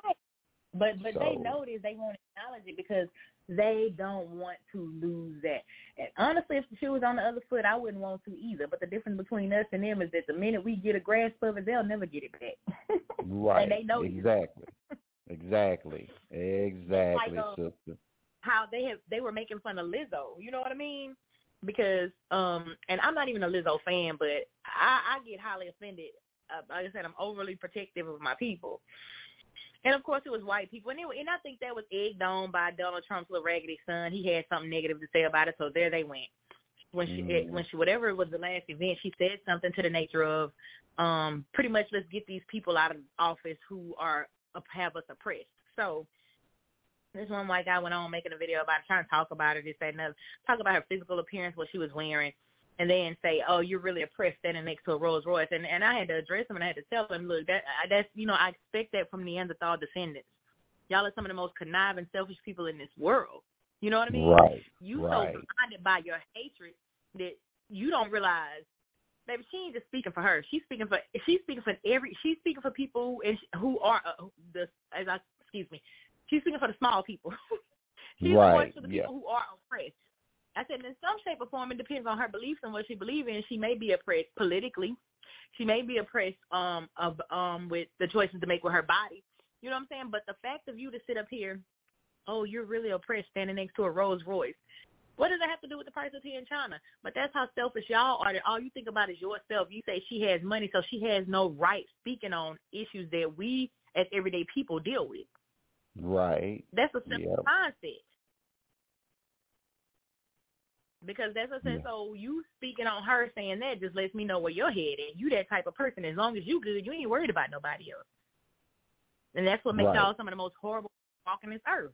But but so, they know this. They won't acknowledge it because they don't want to lose that. And honestly, if the shoe was on the other foot, I wouldn't want to either. But the difference between us and them is that the minute we get a grasp of it, they'll never get it back. Right. And they know exactly. exactly. Exactly, like, um, sister. How they have they were making fun of Lizzo. You know what I mean? Because, um, and I'm not even a Lizzo fan, but I, I get highly offended. Uh, like I said, I'm overly protective of my people. And, of course, it was white people. And, it, and I think that was egged on by Donald Trump's little raggedy son. He had something negative to say about it, so there they went. When she, mm. when she, whatever it was the last event, she said something to the nature of, um, pretty much let's get these people out of office who are have us oppressed. So, this one white guy went on making a video about it, trying to talk about it, this, that, and other, talk about her physical appearance, what she was wearing, and then say, oh, you're really oppressed standing next to a Rolls Royce. And and I had to address him, and I had to tell him, look, that that's, you know, I expect that from Neanderthal descendants. Y'all are some of the most conniving, selfish people in this world. You know what I mean? Right, you right. so blinded by your hatred that you don't realize, baby, she ain't just speaking for her. She's speaking for, she's speaking for every, she's speaking for people who are, uh, the, as I, excuse me, she's speaking for the small people. She's right. a voice for the people yeah. who are oppressed. I said, in some shape or form, it depends on her beliefs and what she believes in. She may be oppressed politically. She may be oppressed um, of um, with the choices to make with her body. You know what I'm saying? But the fact of you to sit up here, oh, you're really oppressed standing next to a Rolls Royce. What does that have to do with the prices here in China? But that's how selfish y'all are. That all you think about is yourself. You say she has money, so she has no right speaking on issues that we as everyday people deal with. Right. That's a simple yep. mindset. Because that's what I said. Yeah. So you speaking on her saying that just lets me know where your head is. You that type of person. As long as you good, you ain't worried about nobody else. And that's what makes right. y'all some of the most horrible walking this earth.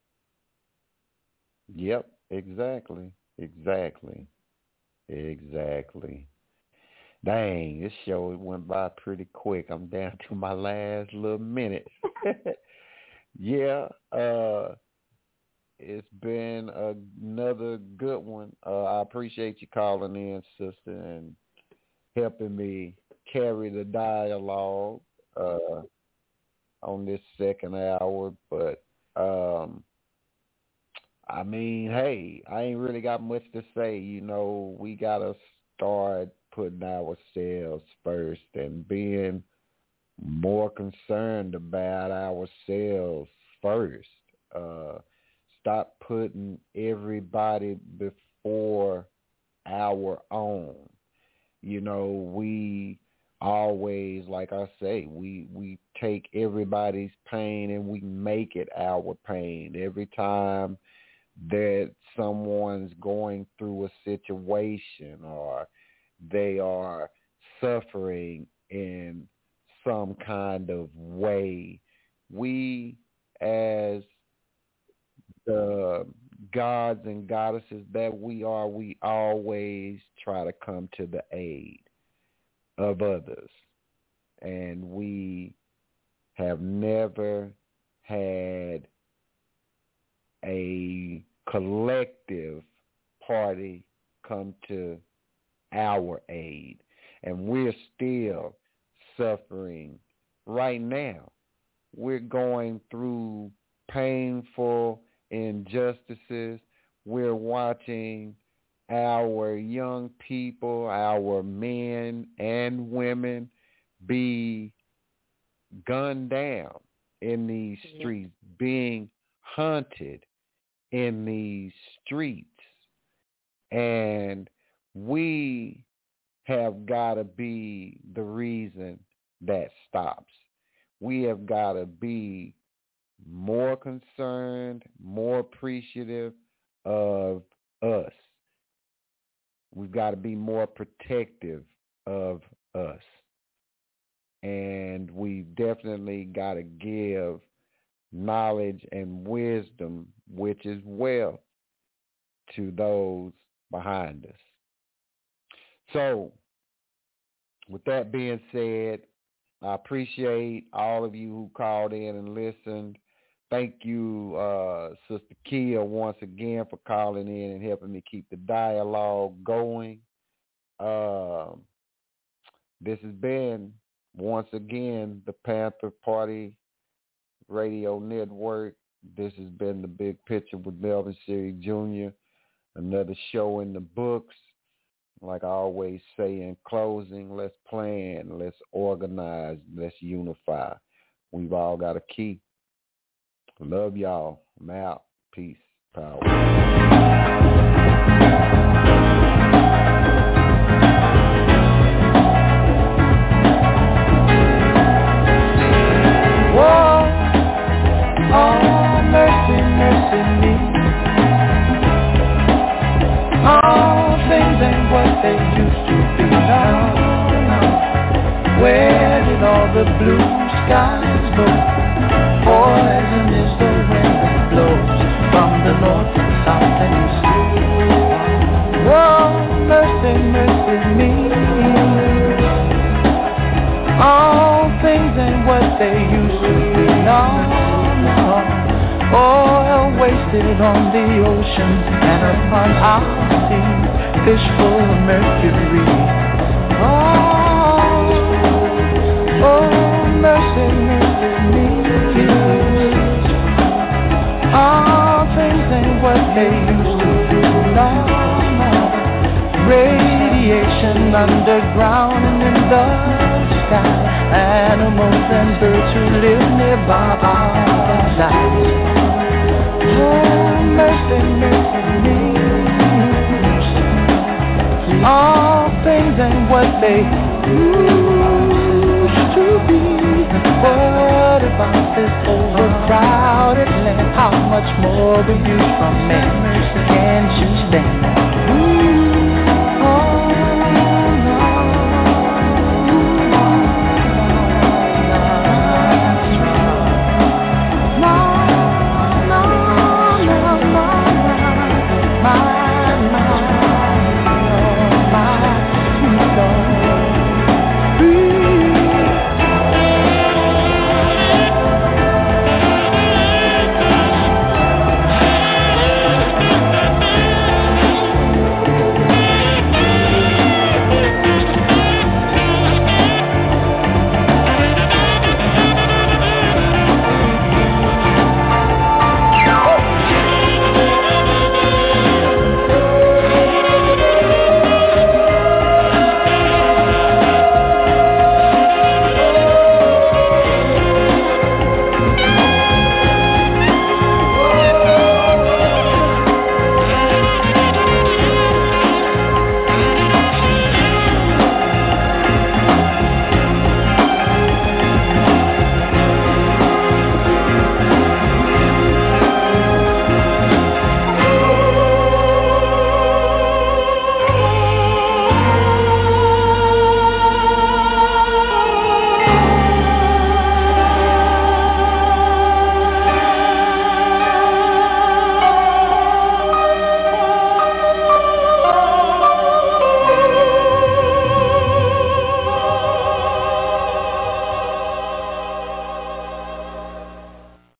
Yep, exactly. Exactly. Exactly. Dang, this show went by pretty quick. I'm down to my last little minute. yeah, uh, it's been another good one. Uh, I appreciate you calling in, sister, and helping me carry the dialogue uh, on this second hour. But, um, I mean, hey, I ain't really got much to say. You know, we got to start putting ourselves first and being more concerned about ourselves first. Uh, stop putting everybody before our own. You know, we always, like I say, we, we take everybody's pain and we make it our pain. Every time that someone's going through a situation or they are suffering in some kind of way, we as the gods and goddesses that we are, we always try to come to the aid of others. And we have never had a collective party come to our aid. And we're still suffering right now. We're going through painful injustices. We're watching our young people, our men and women be gunned down in these streets, being hunted in these streets. And we have got to be the reason that stops. We have got to be more concerned, more appreciative of us. We've got to be more protective of us. And we've definitely got to give knowledge and wisdom, which is wealth, to those behind us. So, with that being said, I appreciate all of you who called in and listened. Thank you, uh, Sister Kia, once again for calling in and helping me keep the dialogue going. Uh, this has been, once again, the Panther Party Radio Network. This has been The Big Picture with Melvin Siri Junior Another show in the books. Like I always say in closing, let's plan, let's organize, let's unify. We've all got a key. Love y'all. I'm out. Peace. Power. Whoa, oh, mercy, mercy me. All things ain't what they used to be. No, no. Where did all the blue skies go? Poison is the wind that blows from the north and south and east. Whoa, mercy, mercy me. All things ain't what they used to be. No, no. Oil wasted on the oceans and upon our seas, fish full of mercury. Oh, oh, mercy, mercy me. All things ain't what they used to be. No, no. Radiation underground and in the sky. Animals and birds who live nearby are dying. Oh, mercy, mercy me. All things ain't what they used to be. What about this overcrowded land? How much more abuse from men can you stand?